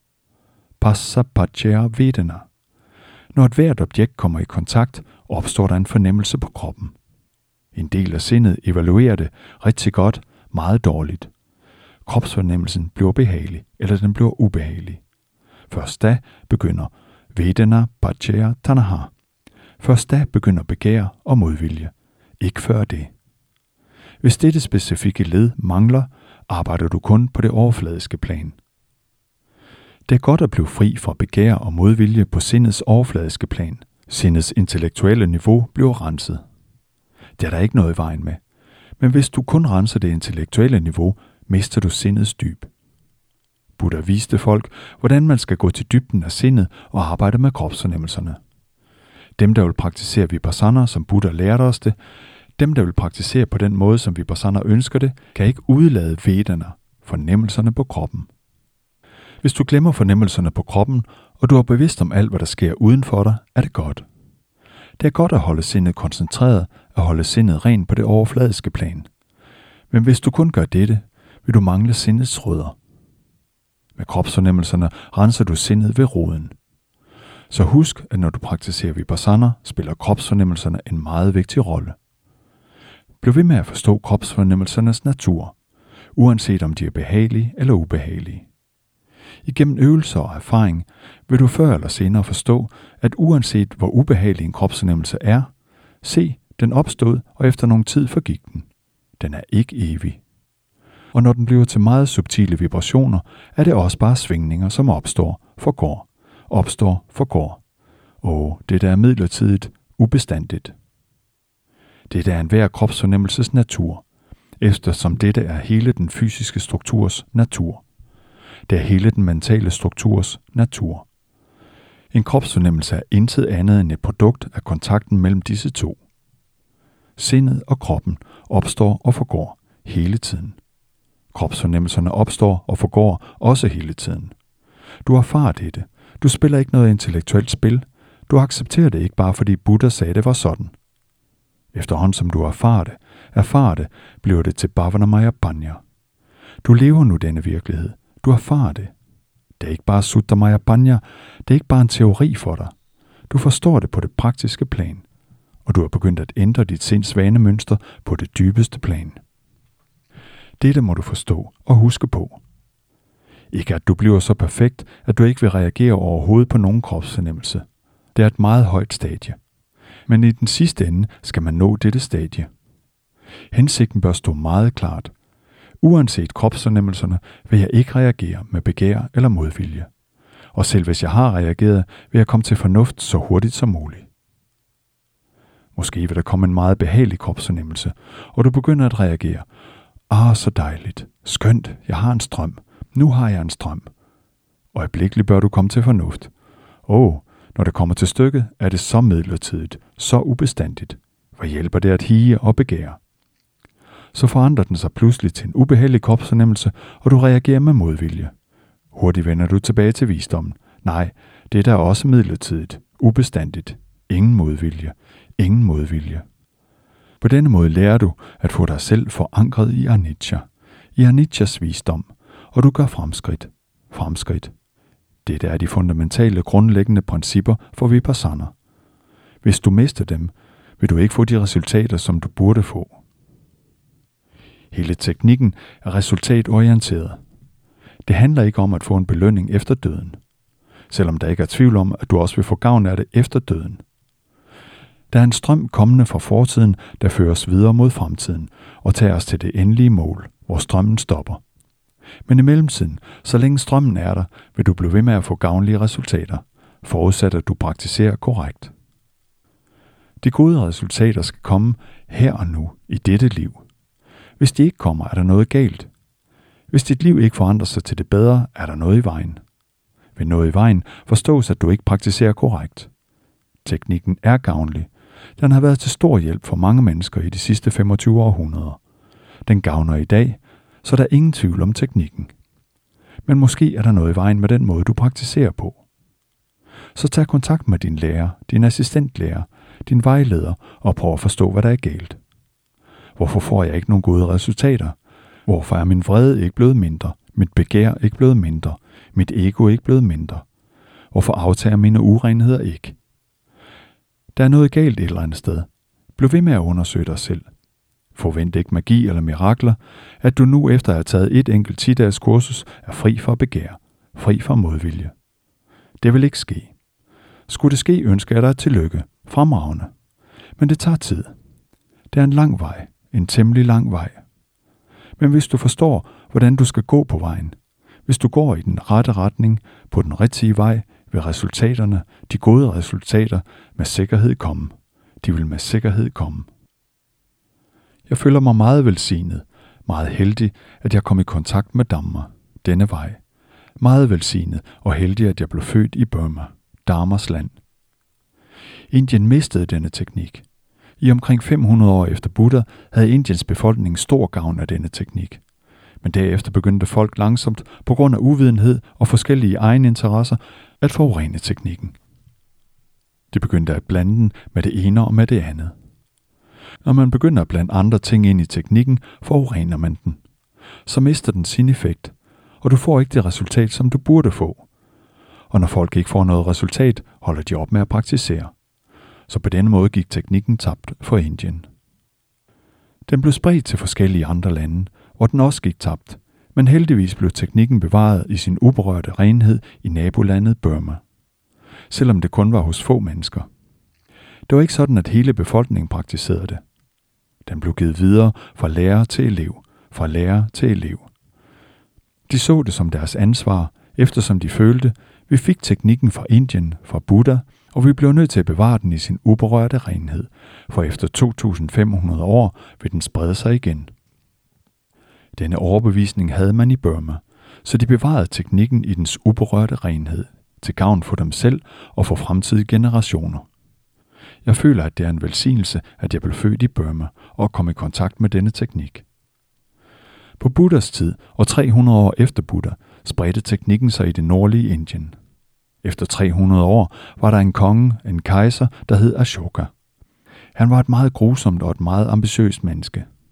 Passapacchaya Vedana. Når et hvert objekt kommer i kontakt, opstår der en fornemmelse på kroppen. En del af sindet evaluerer det rigtig godt, meget dårligt. Kropsfornemmelsen bliver behagelig, eller den bliver ubehagelig. Først da begynder Vedana Paccaya Tanaha. Først da begynder begær og modvilje. Ikke før det. Hvis dette specifikke led mangler, arbejder du kun på det overfladiske plan. Det er godt at blive fri fra begær og modvilje på sindets overfladiske plan. Sindets intellektuelle niveau bliver renset. Det er der ikke noget i vejen med. Men hvis du kun renser det intellektuelle niveau, mister du sindets dyb. Buddha viste folk, hvordan man skal gå til dybden af sindet og arbejde med kropsfornemmelserne. Dem, der vil praktisere Vipassana, som Buddha lærte os det, dem, der vil praktisere på den måde, som Vipassana ønsker det, kan ikke udelade Vedana, fornemmelserne på kroppen. Hvis du glemmer fornemmelserne på kroppen, og du er bevidst om alt, hvad der sker uden for dig, er det godt. Det er godt at holde sindet koncentreret og holde sindet rent på det overfladiske plan. Men hvis du kun gør dette, vil du mangle sindets rødder. Med kropsfornemmelserne renser du sindet ved roden. Så husk, at når du praktiserer Vipassana, spiller kropsfornemmelserne en meget vigtig rolle. Bliv ved med at forstå kropsfornemmelsernes natur, uanset om de er behagelige eller ubehagelige. Igennem øvelser og erfaring vil du før eller senere forstå, at uanset hvor ubehagelig en kropsfornemmelse er, se, den opstod, og efter nogen tid forgik den. Den er ikke evig. Og når den bliver til meget subtile vibrationer, er det også bare svingninger, som opstår, forgår, opstår, forgår. Og det der er midlertidigt, ubestandigt. Det der er enhver kropsfornemmelses natur, eftersom dette er hele den fysiske strukturs natur. Det er hele den mentale strukturs natur. En kropsfornemmelse er intet andet end et produkt af kontakten mellem disse to. Sindet og kroppen opstår og forgår hele tiden. Kropsfornemmelserne opstår og forgår også hele tiden. Du erfarer dette. Du spiller ikke noget intellektuelt spil. Du accepterer det ikke bare fordi Buddha sagde det var sådan. Efterhånden som du erfarer det, erfarer det, bliver det til Bhavanamaya Panya. Du lever nu denne virkelighed. Du erfarer det. Det er ikke bare Suddhamaya Panya. Det er ikke bare en teori for dig. Du forstår det på det praktiske plan. Og du har begyndt at ændre dit sinds vanemønster på det dybeste plan. Dette må du forstå og huske på. Ikke at du bliver så perfekt, at du ikke vil reagere overhovedet på nogen kropsfornemmelse. Det er et meget højt stadie. Men i den sidste ende skal man nå dette stadie. Hensigten bør stå meget klart. Uanset kropsfornemmelserne vil jeg ikke reagere med begær eller modvilje. Og selv hvis jeg har reageret, vil jeg komme til fornuft så hurtigt som muligt. Måske vil der komme en meget behagelig kropsfornemmelse, og du begynder at reagere. Ah, så dejligt. Skønt, jeg har en strøm. Nu har jeg en strøm. Øjeblikkeligt bør du komme til fornuft. Åh, når det kommer til stykket, er det så midlertidigt, så ubestandigt. Hvad hjælper det at hige og begære? Så forandrer den sig pludselig til en ubehagelig kropsfornemmelse, og du reagerer med modvilje. Hurtigt vender du tilbage til visdommen. Nej, det er også midlertidigt, ubestandigt. Ingen modvilje. Ingen modvilje. På denne måde lærer du at få dig selv forankret i anicca, i anicchas visdom, og du gør fremskridt. Fremskridt. Dette er de fundamentale grundlæggende principper for vipassana. Hvis du mister dem, vil du ikke få de resultater, som du burde få. Hele teknikken er resultatorienteret. Det handler ikke om at få en belønning efter døden, selvom der ikke er tvivl om, at du også vil få gavn af det efter døden. Der er en strøm kommende fra fortiden, der fører os videre mod fremtiden og tager os til det endelige mål, hvor strømmen stopper. Men i mellemtiden, så længe strømmen er der, vil du blive ved med at få gavnlige resultater, forudsat at du praktiserer korrekt. De gode resultater skal komme her og nu, i dette liv. Hvis de ikke kommer, er der noget galt. Hvis dit liv ikke forandrer sig til det bedre, er der noget i vejen. Ved noget i vejen forstås, at du ikke praktiserer korrekt. Teknikken er gavnlig. Den har været til stor hjælp for mange mennesker i de sidste femogtyve århundreder. Den gavner i dag, så der er ingen tvivl om teknikken. Men måske er der noget i vejen med den måde, du praktiserer på. Så tag kontakt med din lærer, din assistentlærer, din vejleder og prøv at forstå, hvad der er galt. Hvorfor får jeg ikke nogle gode resultater? Hvorfor er min vrede ikke blevet mindre? Mit begær ikke blevet mindre? Mit ego ikke blevet mindre? Hvorfor aftager mine urenheder ikke? Der er noget galt et eller andet sted. Bliv ved med at undersøge dig selv. Forvent ikke magi eller mirakler, at du nu efter at have taget et enkelt ti-dages kursus er fri for begær, fri for modvilje. Det vil ikke ske. Skulle det ske, ønsker jeg dig tillykke, fremragende. Men det tager tid. Det er en lang vej, en temmelig lang vej. Men hvis du forstår, hvordan du skal gå på vejen, hvis du går i den rette retning, på den rigtige vej, vil resultaterne, de gode resultater, med sikkerhed komme. De vil med sikkerhed komme. Jeg føler mig meget velsignet, meget heldig, at jeg kom i kontakt med Dhamma, denne vej. Meget velsignet og heldig, at jeg blev født i Burma, Dharmas land. Indien mistede denne teknik. I omkring fem hundrede år efter Buddha havde Indiens befolkning stor gavn af denne teknik. Men derefter begyndte folk langsomt, på grund af uvidenhed og forskellige egeninteresser, at forurene teknikken. De begyndte at blande den med det ene og med det andet. Når man begynder at blande andre ting ind i teknikken, forurener man den. Så mister den sin effekt, og du får ikke det resultat, som du burde få. Og når folk ikke får noget resultat, holder de op med at praktisere. Så på denne måde gik teknikken tabt for Indien. Den blev spredt til forskellige andre lande, hvor den også gik tabt, men heldigvis blev teknikken bevaret i sin uberørte renhed i nabolandet Burma. Selvom det kun var hos få mennesker. Det var ikke sådan, at hele befolkningen praktiserede det. Den blev givet videre fra lærer til elev, fra lærer til elev. De så det som deres ansvar, eftersom de følte, vi fik teknikken fra Indien, fra Buddha, og vi blev nødt til at bevare den i sin uberørte renhed, for efter to tusind fem hundrede år vil den sprede sig igen. Denne overbevisning havde man i Burma, så de bevarede teknikken i dens uberørte renhed, til gavn for dem selv og for fremtidige generationer. Jeg føler, at det er en velsignelse, at jeg blev født i Burma og kom i kontakt med denne teknik. På Buddhas tid og tre hundrede år efter Buddha spredte teknikken sig i det nordlige Indien. Efter tre hundrede år var der en konge, en kejser, der hed Ashoka. Han var et meget grusomt og et meget ambitiøst menneske.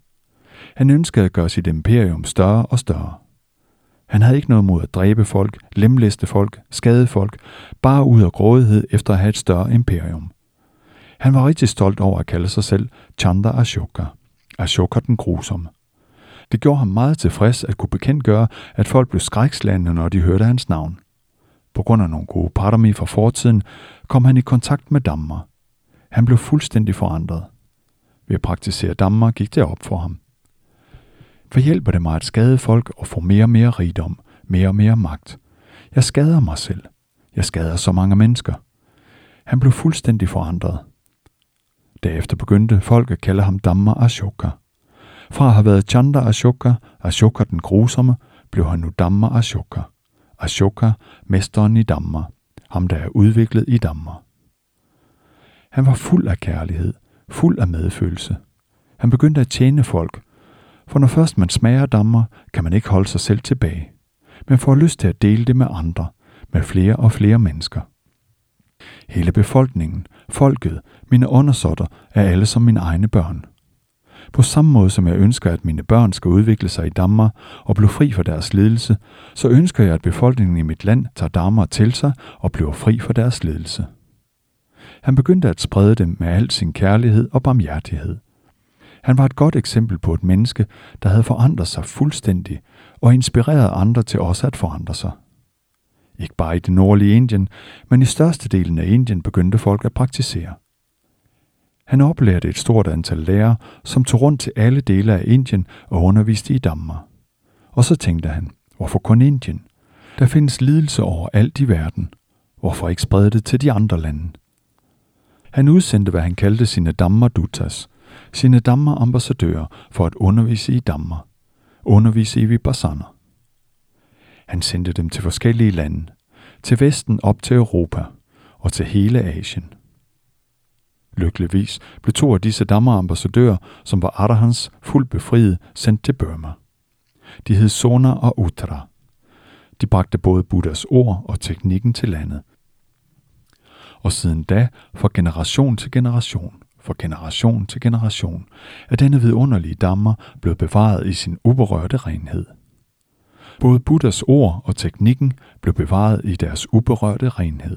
Han ønskede at gøre sit imperium større og større. Han havde ikke noget mod at dræbe folk, lemlæste folk, skade folk, bare ud af grådighed efter at have et større imperium. Han var rigtig stolt over at kalde sig selv Chandra Ashoka, Ashoka den grusomme. Det gjorde ham meget tilfreds at kunne bekendtgøre, at folk blev skrækslagne, når de hørte hans navn. På grund af nogle gode parami fra fortiden, kom han i kontakt med Dhamma. Han blev fuldstændig forandret. Ved at praktisere Dhamma gik det op for ham. Hvad hjælper det mig at skade folk og få mere og mere rigdom, mere og mere magt? Jeg skader mig selv. Jeg skader så mange mennesker. Han blev fuldstændig forandret. Derefter begyndte folk at kalde ham Dhamma Ashoka. Fra at have været Chandra Ashoka, Ashoka den grusomme, blev han nu Dhamma Ashoka. Ashoka, mesteren i Dhamma. Ham, der er udviklet i Dhamma. Han var fuld af kærlighed, fuld af medfølelse. Han begyndte at tjene folk, for når først man smager Dhamma, kan man ikke holde sig selv tilbage, men får lyst til at dele det med andre, med flere og flere mennesker. Hele befolkningen, folket, mine undersåtter, er alle som mine egne børn. På samme måde som jeg ønsker, at mine børn skal udvikle sig i Dhamma og blive fri for deres lidelse, så ønsker jeg, at befolkningen i mit land tager Dhamma til sig og bliver fri for deres lidelse. Han begyndte at sprede dem med al sin kærlighed og barmhjertighed. Han var et godt eksempel på et menneske, der havde forandret sig fuldstændig og inspireret andre til også at forandre sig. Ikke bare i det nordlige Indien, men i størstedelen af Indien begyndte folk at praktisere. Han oplærte et stort antal lærere, som tog rundt til alle dele af Indien og underviste i Dhamma. Og så tænkte han, hvorfor kun Indien? Der findes lidelse overalt i verden. Hvorfor ikke sprede det til de andre lande? Han udsendte, hvad han kaldte sine Dhamma-dutas, sine Dhamma-ambassadører for at undervise i Dhamma, undervise i Vipassana. Han sendte dem til forskellige lande, til Vesten op til Europa og til hele Asien. Lykkeligvis blev to af disse Dhamma-ambassadører, som var Arahants fuldt befriet, sendt til Burma. De hed Sona og Uttara. De bragte både Buddhas ord og teknikken til landet. Og siden da, fra generation til generation, fra generation til generation, er denne vidunderlige Dhamma blevet bevaret i sin uberørte renhed. Både Buddhas ord og teknikken blev bevaret i deres uberørte renhed.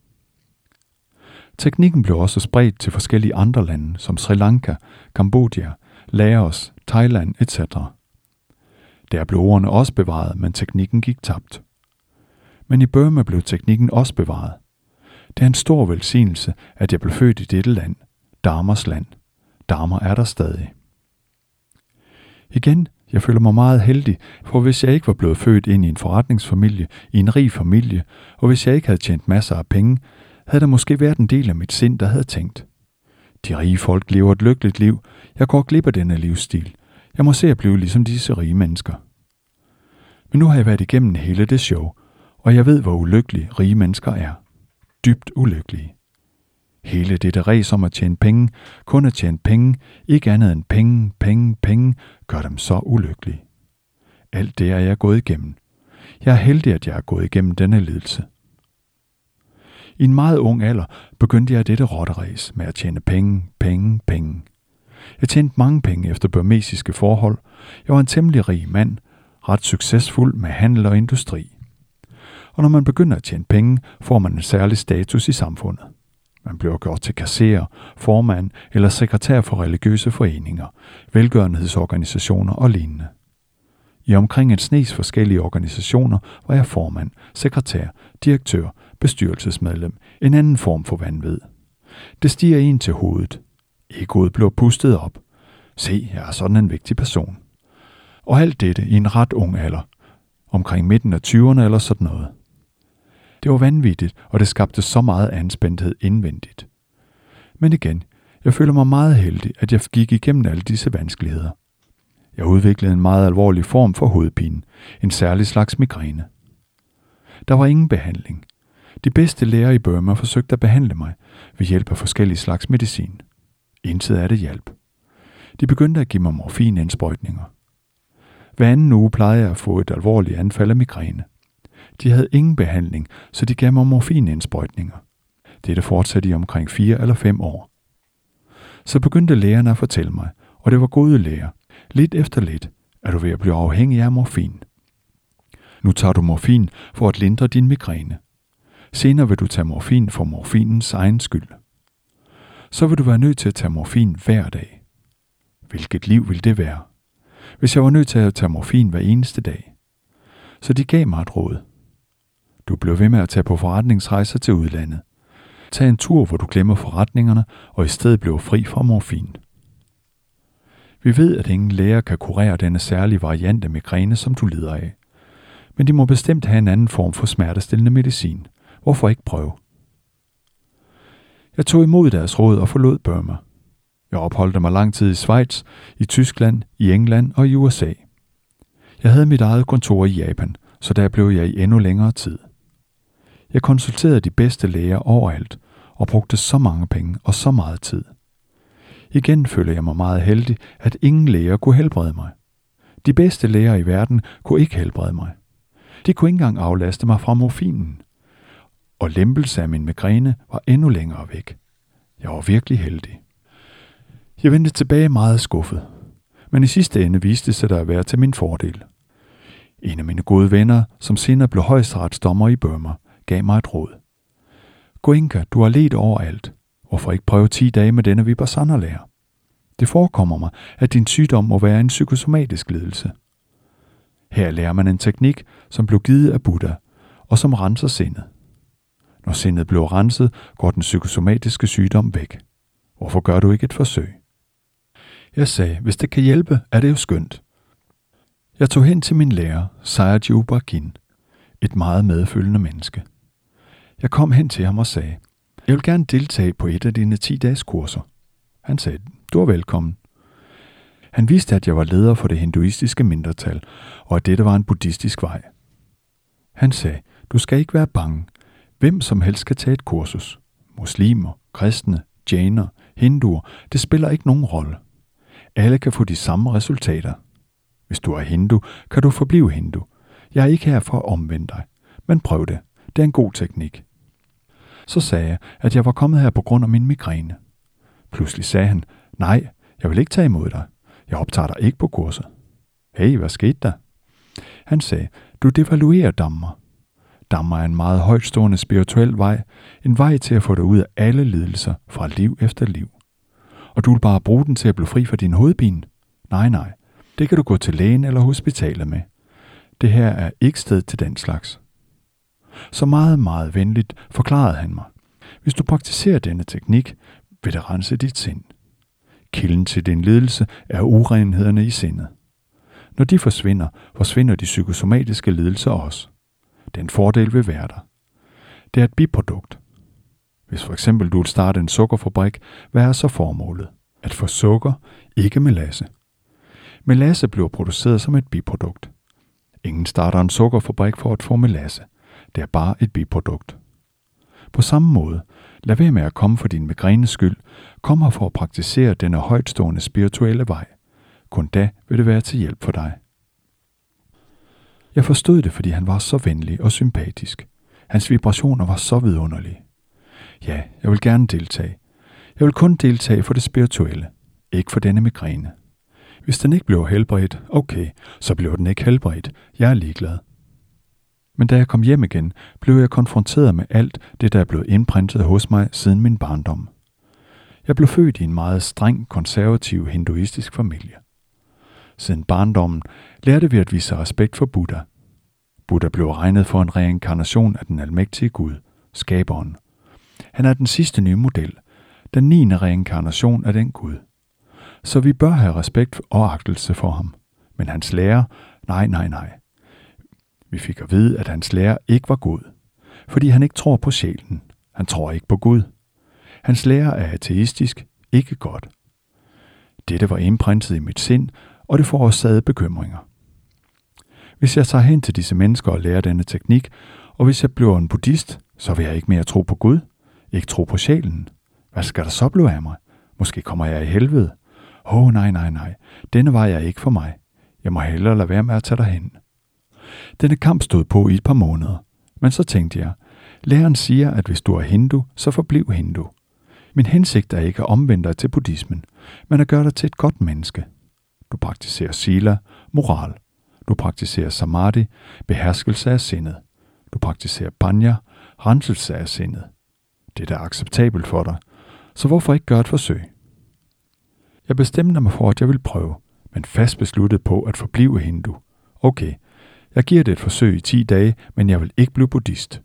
Teknikken blev også spredt til forskellige andre lande, som Sri Lanka, Kambodja, Laos, Thailand et cetera. Der blev ordene også bevaret, men teknikken gik tabt. Men i Burma blev teknikken også bevaret. Det er en stor velsignelse, at jeg blev født i dette land, Dharmas land. Dharma er der stadig. Igen, jeg føler mig meget heldig, for hvis jeg ikke var blevet født ind i en forretningsfamilie, i en rig familie, og hvis jeg ikke havde tjent masser af penge, havde der måske været en del af mit sind, der havde tænkt: de rige folk lever et lykkeligt liv, jeg går glip af denne livsstil. Jeg må se at blive ligesom disse rige mennesker. Men nu har jeg været igennem hele det show, og jeg ved, hvor ulykkelige rige mennesker er. Dybt ulykkelige. Hele dette ræs om at tjene penge, kun at tjene penge, ikke andet end penge, penge, penge, gør dem så ulykkelige. Alt det er jeg gået igennem. Jeg er heldig, at jeg er gået igennem denne lidelse. I en meget ung alder begyndte jeg dette rotteræs med at tjene penge, penge, penge. Jeg tjente mange penge efter burmesiske forhold. Jeg var en temmelig rig mand, ret succesfuld med handel og industri. Og når man begynder at tjene penge, får man en særlig status i samfundet. Man bliver gjort til kasserer, formand eller sekretær for religiøse foreninger, velgørenhedsorganisationer og lignende. I omkring en snes forskellige organisationer var jeg formand, sekretær, direktør, bestyrelsesmedlem, en anden form for vanvid. Det stiger en til hovedet. Egoet blev pustet op. Se, jeg er sådan en vigtig person. Og alt dette i en ret ung alder, omkring midten af tyverne eller sådan noget. Det var vanvittigt, og det skabte så meget anspændthed indvendigt. Men igen, jeg føler mig meget heldig, at jeg gik igennem alle disse vanskeligheder. Jeg udviklede en meget alvorlig form for hovedpine, en særlig slags migræne. Der var ingen behandling. De bedste læger i Burma forsøgte at behandle mig ved hjælp af forskellige slags medicin. Intet af det hjalp. De begyndte at give mig morfinindsprøjtninger. Hver anden uge plejede jeg at få et alvorligt anfald af migræne. De havde ingen behandling, så de gav mig morfinindsprøjtninger. Dette fortsatte i omkring fire eller fem år. Så begyndte lægerne at fortælle mig, og det var gode læger, Lidt efter lidt er du ved at blive afhængig af morfin. Nu tager du morfin for at lindre din migræne. Senere vil du tage morfin for morfinens egen skyld. Så vil du være nødt til at tage morfin hver dag. Hvilket liv vil det være, hvis jeg var nødt til at tage morfin hver eneste dag? Så de gav mig et råd. Du bliver ved med at tage på forretningsrejser til udlandet. Tag en tur, hvor du glemmer forretningerne og i stedet bliver fri fra morfin. Vi ved, at ingen læger kan kurere denne særlige variant af migræne, som du lider af. Men de må bestemt have en anden form for smertestillende medicin. Hvorfor ikke prøve? Jeg tog imod deres råd og forlod Burma. Jeg opholdt mig lang tid i Schweiz, i Tyskland, i England og i U S A. Jeg havde mit eget kontor i Japan, så der blev jeg i endnu længere tid. Jeg konsulterede de bedste læger overalt og brugte så mange penge og så meget tid. Igen føler jeg mig meget heldig, at ingen læger kunne helbrede mig. De bedste læger i verden kunne ikke helbrede mig. De kunne ikke engang aflaste mig fra morfinen. Og lempelse af min migræne var endnu længere væk. Jeg var virkelig heldig. Jeg vendte tilbage meget skuffet, men i sidste ende viste sig der at være til min fordel. En af mine gode venner, som senere blev højesteretsdommer i Burma, gav mig et råd. Goenka, du har ledt overalt. Hvorfor ikke prøve ti dage med denne Vipassana-lærer? Det forekommer mig, at din sygdom må være en psykosomatisk lidelse. Her lærer man en teknik, som blev givet af Buddha, og som renser sindet. Når sindet bliver renset, går den psykosomatiske sygdom væk. Hvorfor gør du ikke et forsøg? Jeg sagde, hvis det kan hjælpe, er det jo skønt. Jeg tog hen til min lærer, Sayagyi Bakin, et meget medfølende menneske. Jeg kom hen til ham og sagde, jeg vil gerne deltage på et af dine ti-dages kurser. Han sagde, du er velkommen. Han vidste, at jeg var leder for det hinduistiske mindretal, og at dette var en buddhistisk vej. Han sagde, du skal ikke være bange. Hvem som helst kan tage et kursus. Muslimer, kristne, jainer, hinduer, det spiller ikke nogen rolle. Alle kan få de samme resultater. Hvis du er hindu, kan du forblive hindu. Jeg er ikke her for at omvende dig, men prøv det. Det er en god teknik. Så sagde jeg, at jeg var kommet her på grund af min migræne. Pludselig sagde han, nej, jeg vil ikke tage imod dig. Jeg optager dig ikke på kurset. Hey, hvad skete der? Han sagde, du devaluerer Dhamma. Dhamma er en meget højtstående spirituel vej, en vej til at få dig ud af alle lidelser fra liv efter liv. Og du vil bare bruge den til at blive fri for din hovedpine? Nej, nej. Det kan du gå til lægen eller hospitalet med. Det her er ikke sted til den slags. Så meget, meget venligt forklarede han mig. Hvis du praktiserer denne teknik, vil det rense dit sind. Kilden til din lidelse er urenhederne i sindet. Når de forsvinder, forsvinder de psykosomatiske lidelser også. Den fordel vil være der. Det er et biprodukt. Hvis for eksempel du vil starte en sukkerfabrik, hvad er så formålet? At få sukker, ikke melasse. Melasse bliver produceret som et biprodukt. Ingen starter en sukkerfabrik for at få melasse. Det er bare et biprodukt. På samme måde, lad være med at komme for din migrænes skyld. Kom her for at praktisere denne højtstående spirituelle vej. Kun da vil det være til hjælp for dig. Jeg forstod det, fordi han var så venlig og sympatisk. Hans vibrationer var så vidunderlige. Ja, jeg vil gerne deltage. Jeg vil kun deltage for det spirituelle, ikke for denne migræne. Hvis den ikke bliver helbredt, okay, så bliver den ikke helbredt. Jeg er ligeglad. Men da jeg kom hjem igen, blev jeg konfronteret med alt det, der er blevet indprintet hos mig siden min barndom. Jeg blev født i en meget streng, konservativ, hinduistisk familie. Siden barndommen lærte vi at vise respekt for Buddha. Buddha blev regnet for en reinkarnation af den almægtige Gud, skaberen. Han er den sidste nye model, den niende reinkarnation af den Gud. Så vi bør have respekt og agtelse for ham. Men hans lærer, nej, nej, nej. Vi fik at vide, at hans lærer ikke var god, fordi han ikke tror på sjælen. Han tror ikke på Gud. Hans lærer er ateistisk, ikke godt. Dette var indprintet i mit sind, og det forårsagede bekymringer. Hvis jeg tager hen til disse mennesker og lærer denne teknik, og hvis jeg bliver en buddhist, så vil jeg ikke mere tro på Gud, ikke tro på sjælen. Hvad skal der så blive af mig? Måske kommer jeg i helvede. Åh, oh, nej, nej, nej. Denne vej er ikke for mig. Jeg må hellere lade være med at tage derhen. Denne kamp stod på i et par måneder, men så tænkte jeg, læreren siger, at hvis du er hindu, så forbliv hindu. Min hensigt er ikke at omvende dig til buddhismen, men at gøre dig til et godt menneske. Du praktiserer sila, moral. Du praktiserer samadhi, beherskelse af sindet. Du praktiserer panya, renselse af sindet. Det er da acceptabelt for dig, så hvorfor ikke gøre et forsøg? Jeg bestemte mig for, at jeg ville prøve, men fast besluttet på at forblive hindu. Okay, jeg giver det et forsøg i ti dage, men jeg vil ikke blive buddhist.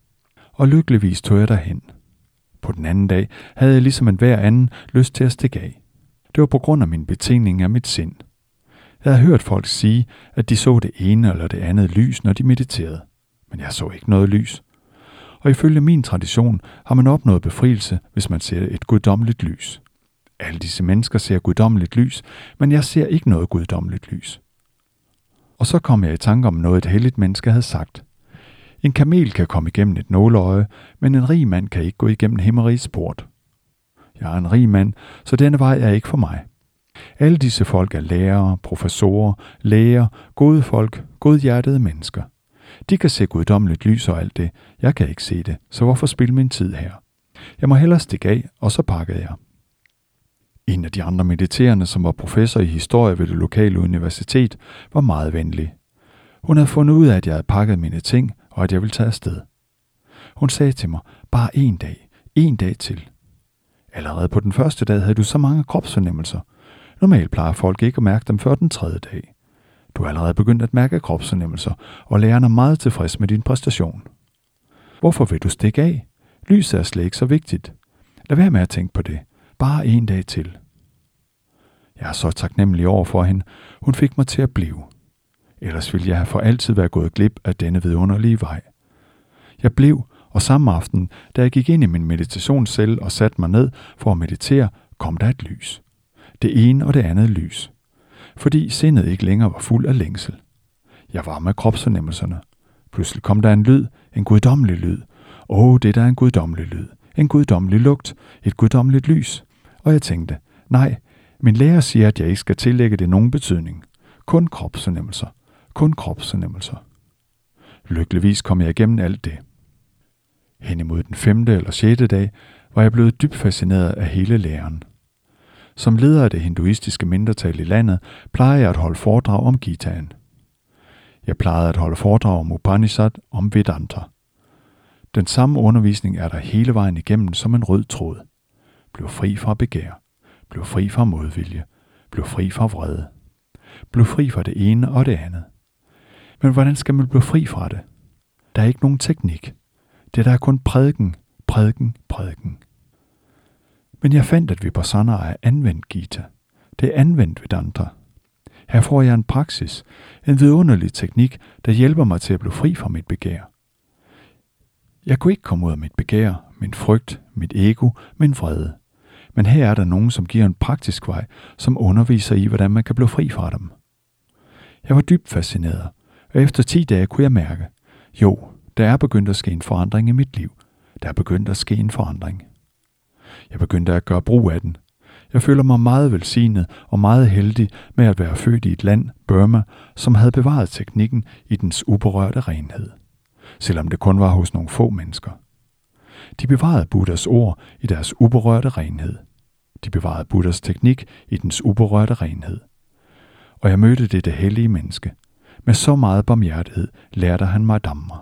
Og lykkeligvis tog jeg derhen. På den anden dag havde jeg ligesom en hver anden lyst til at stikke af. Det var på grund af min betingning af mit sind. Jeg havde hørt folk sige, at de så det ene eller det andet lys, når de mediterede. Men jeg så ikke noget lys. Og ifølge min tradition har man opnået befrielse, hvis man ser et guddommeligt lys. Alle disse mennesker ser guddommeligt lys, men jeg ser ikke noget guddommeligt lys. Og så kom jeg i tanke om noget, et helligt menneske havde sagt. En kamel kan komme igennem et nåleøje, men en rig mand kan ikke gå igennem himmerigets port. Jeg er en rig mand, så denne vej er ikke for mig. Alle disse folk er lærere, professorer, læger, gode folk, godhjertede mennesker. De kan se guddommeligt lys og alt det. Jeg kan ikke se det, så hvorfor spilde min tid her? Jeg må hellere stikke af, og så pakkede jeg. En af de andre mediterende, som var professor i historie ved det lokale universitet, var meget venlig. Hun havde fundet ud af, at jeg havde pakket mine ting, og at jeg ville tage afsted. Hun sagde til mig, bare en dag, en dag til. Allerede på den første dag havde du så mange kropsfornemmelser. Normalt plejer folk ikke at mærke dem før den tredje dag. Du har allerede begyndt at mærke kropsfornemmelser, og læreren er meget tilfreds med din præstation. Hvorfor vil du stikke af? Lyset er slet ikke så vigtigt. Lad være med at tænke på det. Bare en dag til. Jeg er så taknemmelig over for hende. Hun fik mig til at blive. Ellers ville jeg for altid være gået glip af denne vidunderlige vej. Jeg blev, og samme aften, da jeg gik ind i min meditationscelle og satte mig ned for at meditere, kom der et lys. Det ene og det andet lys. Fordi sindet ikke længere var fuld af længsel. Jeg var med kropsfornemmelserne. Pludselig kom der en lyd, en guddommelig lyd. Åh, det der er en guddommelig lyd. En guddommelig lugt, et guddommeligt lys. Og jeg tænkte, nej, min lærer siger, at jeg ikke skal tillægge det nogen betydning. Kun kropsfornemmelser. Kun kropsfornemmelser. Lykkeligvis kom jeg igennem alt det. Hen imod den femte eller sjette dag var jeg blevet dybt fascineret af hele læren. Som leder af det hinduistiske mindretal i landet, plejede jeg at holde foredrag om Gitaen. Jeg plejede at holde foredrag om Upanishad, om Vedanta. Den samme undervisning er der hele vejen igennem som en rød tråd. Bliv fri fra begær. Bliv fri fra modvilje. Bliv fri fra vrede. Bliv fri fra det ene og det andet. Men hvordan skal man blive fri fra det? Der er ikke nogen teknik. Det der er kun prædiken, prædiken, prædiken. Men jeg fandt, at Vipassana er anvendt Gita. Det er anvendt Vedanta. Her får jeg en praksis, en vidunderlig teknik, der hjælper mig til at blive fri fra mit begær. Jeg kunne ikke komme ud af mit begær, min frygt, mit ego, min vrede. Men her er der nogen, som giver en praktisk vej, som underviser i, hvordan man kan blive fri fra dem. Jeg var dybt fascineret, og efter ti dage kunne jeg mærke, jo, der er begyndt at ske en forandring i mit liv. Der er begyndt at ske en forandring. Jeg begyndte at gøre brug af den. Jeg føler mig meget velsignet og meget heldig med at være født i et land, Burma, som havde bevaret teknikken i dens uberørte renhed. Selvom det kun var hos nogle få mennesker. De bevarede Buddhas ord i deres uberørte renhed. De bevarede Buddhas teknik i dens uberørte renhed. Og jeg mødte dette hellige menneske. Med så meget barmhjertighed lærte han mig Dhamma.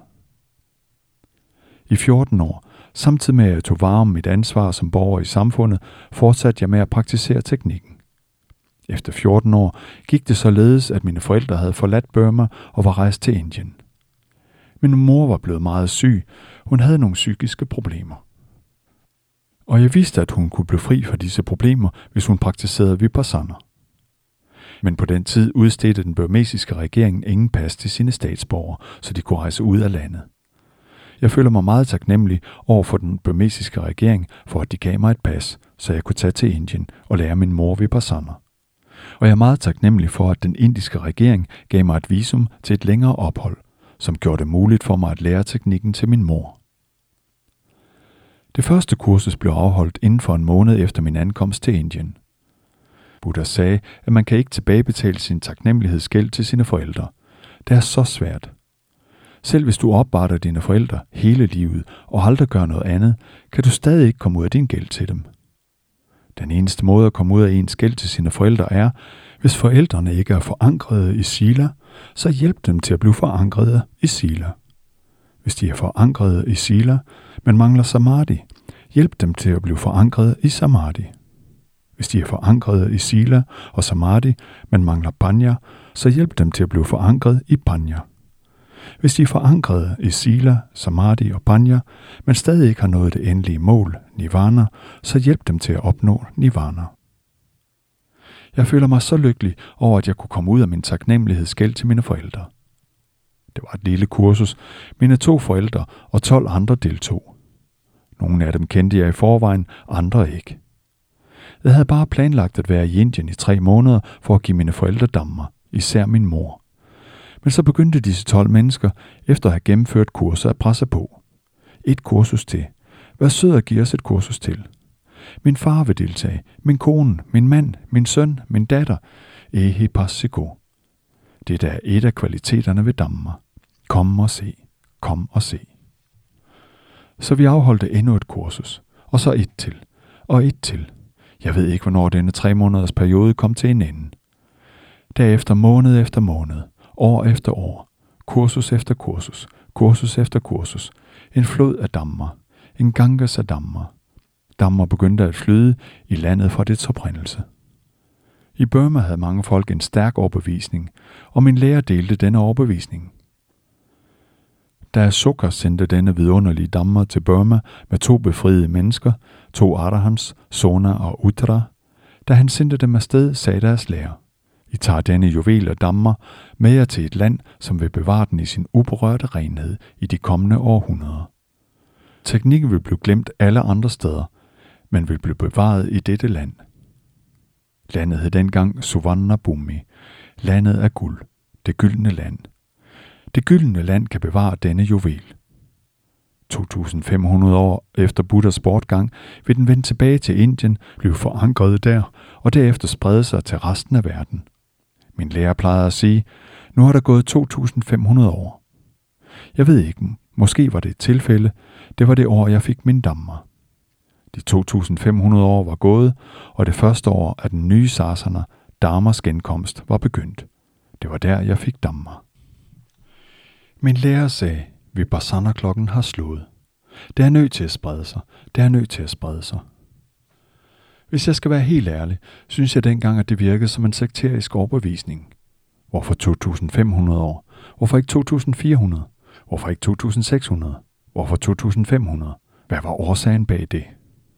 I fjorten år, samtidig med at jeg tog vare om mit ansvar som borger i samfundet, fortsatte jeg med at praktisere teknikken. Efter fjorten år gik det således, at mine forældre havde forladt Burma og var rejst til Indien. Min mor var blevet meget syg. Hun havde nogle psykiske problemer. Og jeg vidste, at hun kunne blive fri fra disse problemer, hvis hun praktiserede Vipassana. Men på den tid udstedte den burmesiske regering ingen pas til sine statsborgere, så de kunne rejse ud af landet. Jeg føler mig meget taknemmelig over for den burmesiske regering, for at de gav mig et pas, så jeg kunne tage til Indien og lære min mor Vipassana. Og jeg er meget taknemmelig for, at den indiske regering gav mig et visum til et længere ophold, som gjorde det muligt for mig at lære teknikken til min mor. Det første kursus blev afholdt inden for en måned efter min ankomst til Indien. Buddha sagde, at man kan ikke tilbagebetale sin taknemmelighedsgæld til sine forældre. Det er så svært. Selv hvis du opvarter dine forældre hele livet og aldrig gør noget andet, kan du stadig ikke komme ud af din gæld til dem. Den eneste måde at komme ud af ens gæld til sine forældre er, hvis forældrene ikke er forankrede i sila, så hjælp dem til at blive forankrede i sila. Hvis de er forankrede i sila, men mangler samadhi, hjælp dem til at blive forankrede i samadhi. Hvis de er forankrede i sila og samadhi, men mangler panya, så hjælp dem til at blive forankret i panya. Hvis de er forankrede i sila, samadhi og panya, men stadig ikke har nået det endelige mål, nirvana, så hjælp dem til at opnå nirvana. Jeg føler mig så lykkelig over, at jeg kunne komme ud af min taknemmelighedsgæld til mine forældre. Det var et lille kursus. Mine to forældre og tolv andre deltog. Nogle af dem kendte jeg i forvejen, andre ikke. Jeg havde bare planlagt at være i Indien i tre måneder for at give mine forældre dhamma, især min mor. Men så begyndte disse tolv mennesker, efter at have gennemført kurser, at presse på. Et kursus til. Vær sød at give os et kursus til. Min far vil deltage. Min kone, min mand, min søn, min datter. Ehi passiko. Det er et af kvaliteterne ved Dhamma. Kom og se. Kom og se. Så vi afholdte endnu et kursus. Og så et til. Og et til. Jeg ved ikke, hvornår denne tre måneders periode kom til en ende. Derefter måned efter måned. År efter år. Kursus efter kursus. Kursus efter kursus. En flod af Dhamma. En ganges af Dhamma. Dhamma begyndte at flyde i landet fra dets oprindelse. I Burma havde mange folk en stærk overbevisning, og min lærer delte denne overbevisning. Da Ashoka sendte denne vidunderlige Dhamma til Burma med to befriede mennesker, to arahants, Sona og Uttara, da han sendte dem afsted, sagde deres lærer: I tager denne juvel af Dhamma med jer til et land, som vil bevare den i sin uberørte renhed i de kommende århundreder. Teknikken vil blive glemt alle andre steder, men vil blive bevaret i dette land. Landet hed dengang Suvarna Bhumi, landet af guld, det gyldne land. Det gyldne land kan bevare denne juvel. to tusind fem hundrede år efter Buddhas bortgang vil den vende tilbage til Indien, blive forankret der, og derefter sprede sig til resten af verden. Min lærer plejede at sige, nu har der gået to tusind fem hundrede år. Jeg ved ikke, måske var det et tilfælde, det var det år, jeg fik min Dhamma. De to tusind fem hundrede år var gået, og det første år af den nye sasana, Dharmas genkomst, var begyndt. Det var der, jeg fik Dhamma. Min lærer sagde, Vipassana-klokken har slået. Det er nødt til at sprede sig. Det er nødt til at sprede sig. Hvis jeg skal være helt ærlig, synes jeg dengang, at det virkede som en sekterisk overbevisning. Hvorfor to tusind fem hundrede år? Hvorfor ikke to tusind fire hundrede? Hvorfor ikke to tusind seks hundrede? Hvorfor to tusind fem hundrede? Hvad var årsagen bag det?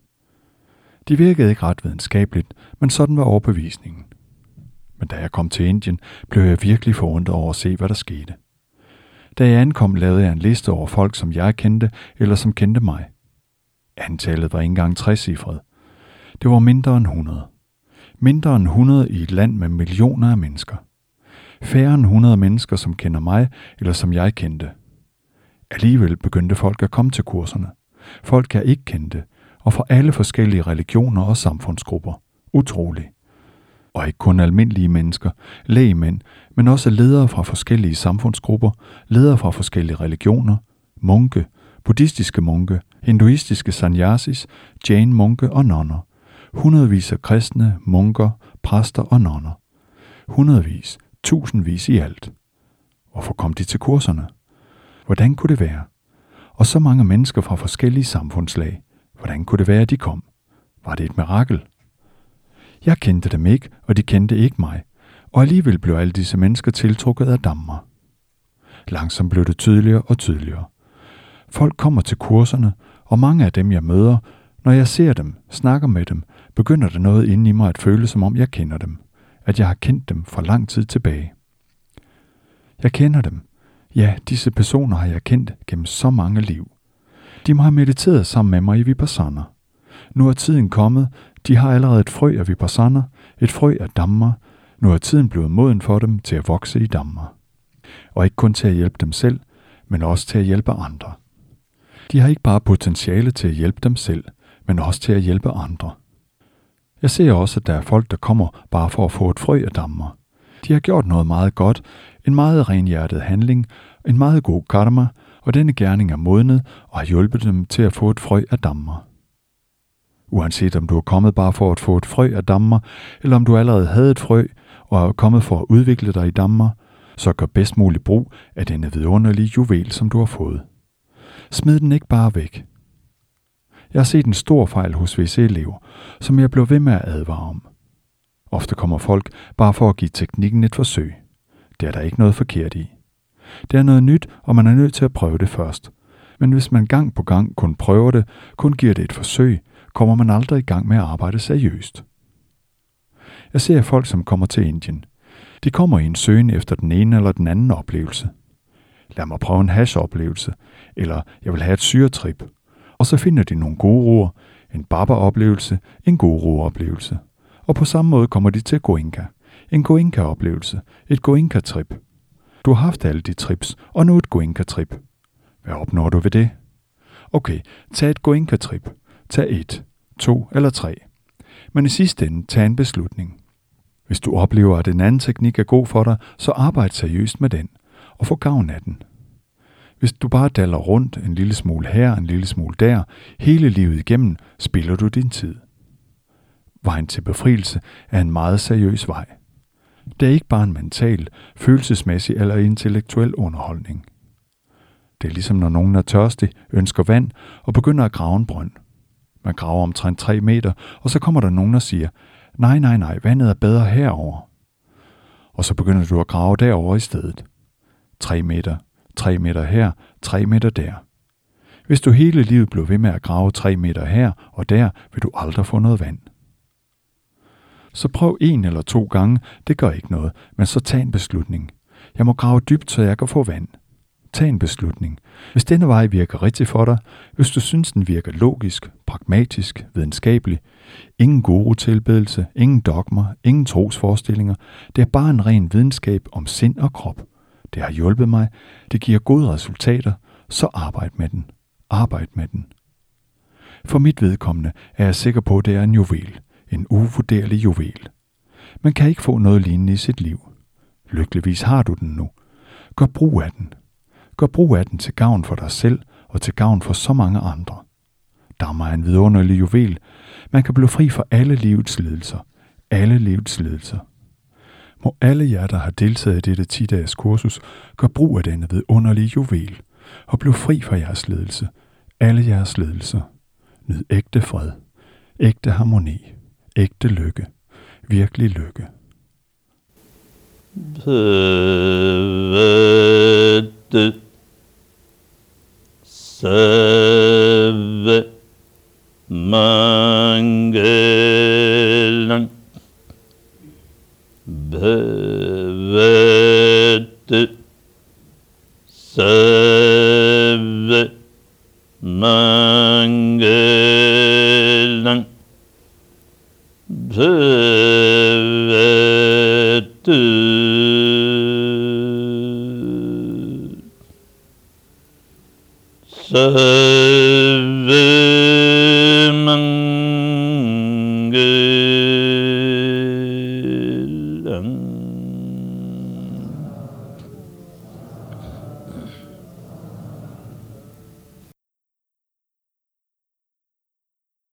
De virkede ikke ret videnskabeligt, men sådan var overbevisningen. Men da jeg kom til Indien, blev jeg virkelig forundret over at se, hvad der skete. Da jeg ankom, lavede jeg en liste over folk, som jeg kendte, eller som kendte mig. Antallet var ikke engang trecifret. Det var mindre end hundrede. Mindre end hundrede i et land med millioner af mennesker. Færre end hundrede mennesker, som kender mig, eller som jeg kendte. Alligevel begyndte folk at komme til kurserne. Folk, jeg ikke kendte, og fra alle forskellige religioner og samfundsgrupper. Utroligt. Og ikke kun almindelige mennesker, lægmænd, men også ledere fra forskellige samfundsgrupper, ledere fra forskellige religioner, munke, buddhistiske munke, hinduistiske sannyasis, jain munke og nonner, hundredvis af kristne, munker, præster og nonner. Hundredvis, tusindvis i alt. Hvorfor kom de til kurserne? Hvordan kunne det være? Og så mange mennesker fra forskellige samfundslag. Hvordan kunne det være, at de kom? Var det et mirakel? Jeg kendte dem ikke, og de kendte ikke mig, og alligevel blev alle disse mennesker tiltrukket af Dhamma. Langsomt blev det tydeligere og tydeligere. Folk kommer til kurserne, og mange af dem, jeg møder, når jeg ser dem, snakker med dem, begynder der noget inde i mig at føle, som om jeg kender dem, at jeg har kendt dem for lang tid tilbage. Jeg kender dem. Ja, disse personer har jeg kendt gennem så mange liv. De må have mediteret sammen med mig i Vipassana. Nu er tiden kommet. De har allerede et frø af Vipassana, et frø af Dhamma. Nu er tiden blevet moden for dem til at vokse i Dhamma. Og ikke kun til at hjælpe dem selv, men også til at hjælpe andre. De har ikke bare potentiale til at hjælpe dem selv, men også til at hjælpe andre. Jeg ser også, at der er folk, der kommer bare for at få et frø af Dhamma. De har gjort noget meget godt, en meget renhjertet handling, en meget god karma, og denne gerning er modnet og har hjulpet dem til at få et frø af Dhamma. Uanset om du er kommet bare for at få et frø af dammer, eller om du allerede havde et frø og er kommet for at udvikle dig i dammer, så gør bedst mulig brug af denne vidunderlige juvel, som du har fået. Smid den ikke bare væk. Jeg har set en stor fejl hos visse elever, som jeg blev ved med at advare om. Ofte kommer folk bare for at give teknikken et forsøg. Det er der ikke noget forkert i. Det er noget nyt, og man er nødt til at prøve det først. Men hvis man gang på gang kun prøver det, kun giver det et forsøg, kommer man aldrig i gang med at arbejde seriøst. Jeg ser folk, som kommer til Indien. De kommer i en søgen efter den ene eller den anden oplevelse. Lad mig prøve en hash-oplevelse, eller jeg vil have et syretrip. Og så finder de nogle guruer, en baba-oplevelse, en guru-oplevelse. Og på samme måde kommer de til Goenka. En Goenka-oplevelse, et Goenka-trip. Du har haft alle de trips, og nu et Goenka-trip. Hvad opnår du ved det? Okay, tag et Goenka-trip. Tag et, to eller tre. Men i sidste ende, tag en beslutning. Hvis du oplever, at en anden teknik er god for dig, så arbejd seriøst med den, og få gavn af den. Hvis du bare daller rundt en lille smule her, en lille smule der, hele livet igennem, spilder du din tid. Vejen til befrielse er en meget seriøs vej. Det er ikke bare en mental, følelsesmæssig eller intellektuel underholdning. Det er ligesom når nogen er tørstig, ønsker vand og begynder at grave en brønd. Man graver omtrent tre meter, og så kommer der nogen og siger, nej, nej, nej, vandet er bedre herover. Og så begynder du at grave derover i stedet. Tre meter, tre meter her, tre meter der. Hvis du hele livet bliver ved med at grave tre meter her og der, vil du aldrig få noget vand. Så prøv en eller to gange, det gør ikke noget, men så tag en beslutning. Jeg må grave dybt, så jeg kan få vand. Tag en beslutning. Hvis denne vej virker rigtig for dig, hvis du synes, den virker logisk, pragmatisk, videnskabelig, ingen guru-tilbedelse, ingen dogmer, ingen trosforestillinger, det er bare en ren videnskab om sind og krop. Det har hjulpet mig, det giver gode resultater, så arbejd med den. Arbejd med den. For mit vedkommende er jeg sikker på, at det er en juvel, en uvurderlig juvel. Man kan ikke få noget lignende i sit liv. Lykkeligvis har du den nu. Gør brug af den. Gør brug af den til gavn for dig selv og til gavn for så mange andre. Dhamma er en vidunderlig juvel. Man kan blive fri for alle livets lidelser. Alle livets lidelser. Må alle jer, der har deltaget i dette ti-dages kursus, gøre brug af denne vidunderlige juvel og blive fri fra jeres lidelse. Alle jeres lidelser. Nyd ægte fred. Ægte harmoni. Ægte lykke. Virkelig lykke. Bhavad Sarva Mangalam Bhavad Sarva Mangalam Bhavad Sarva Mangalam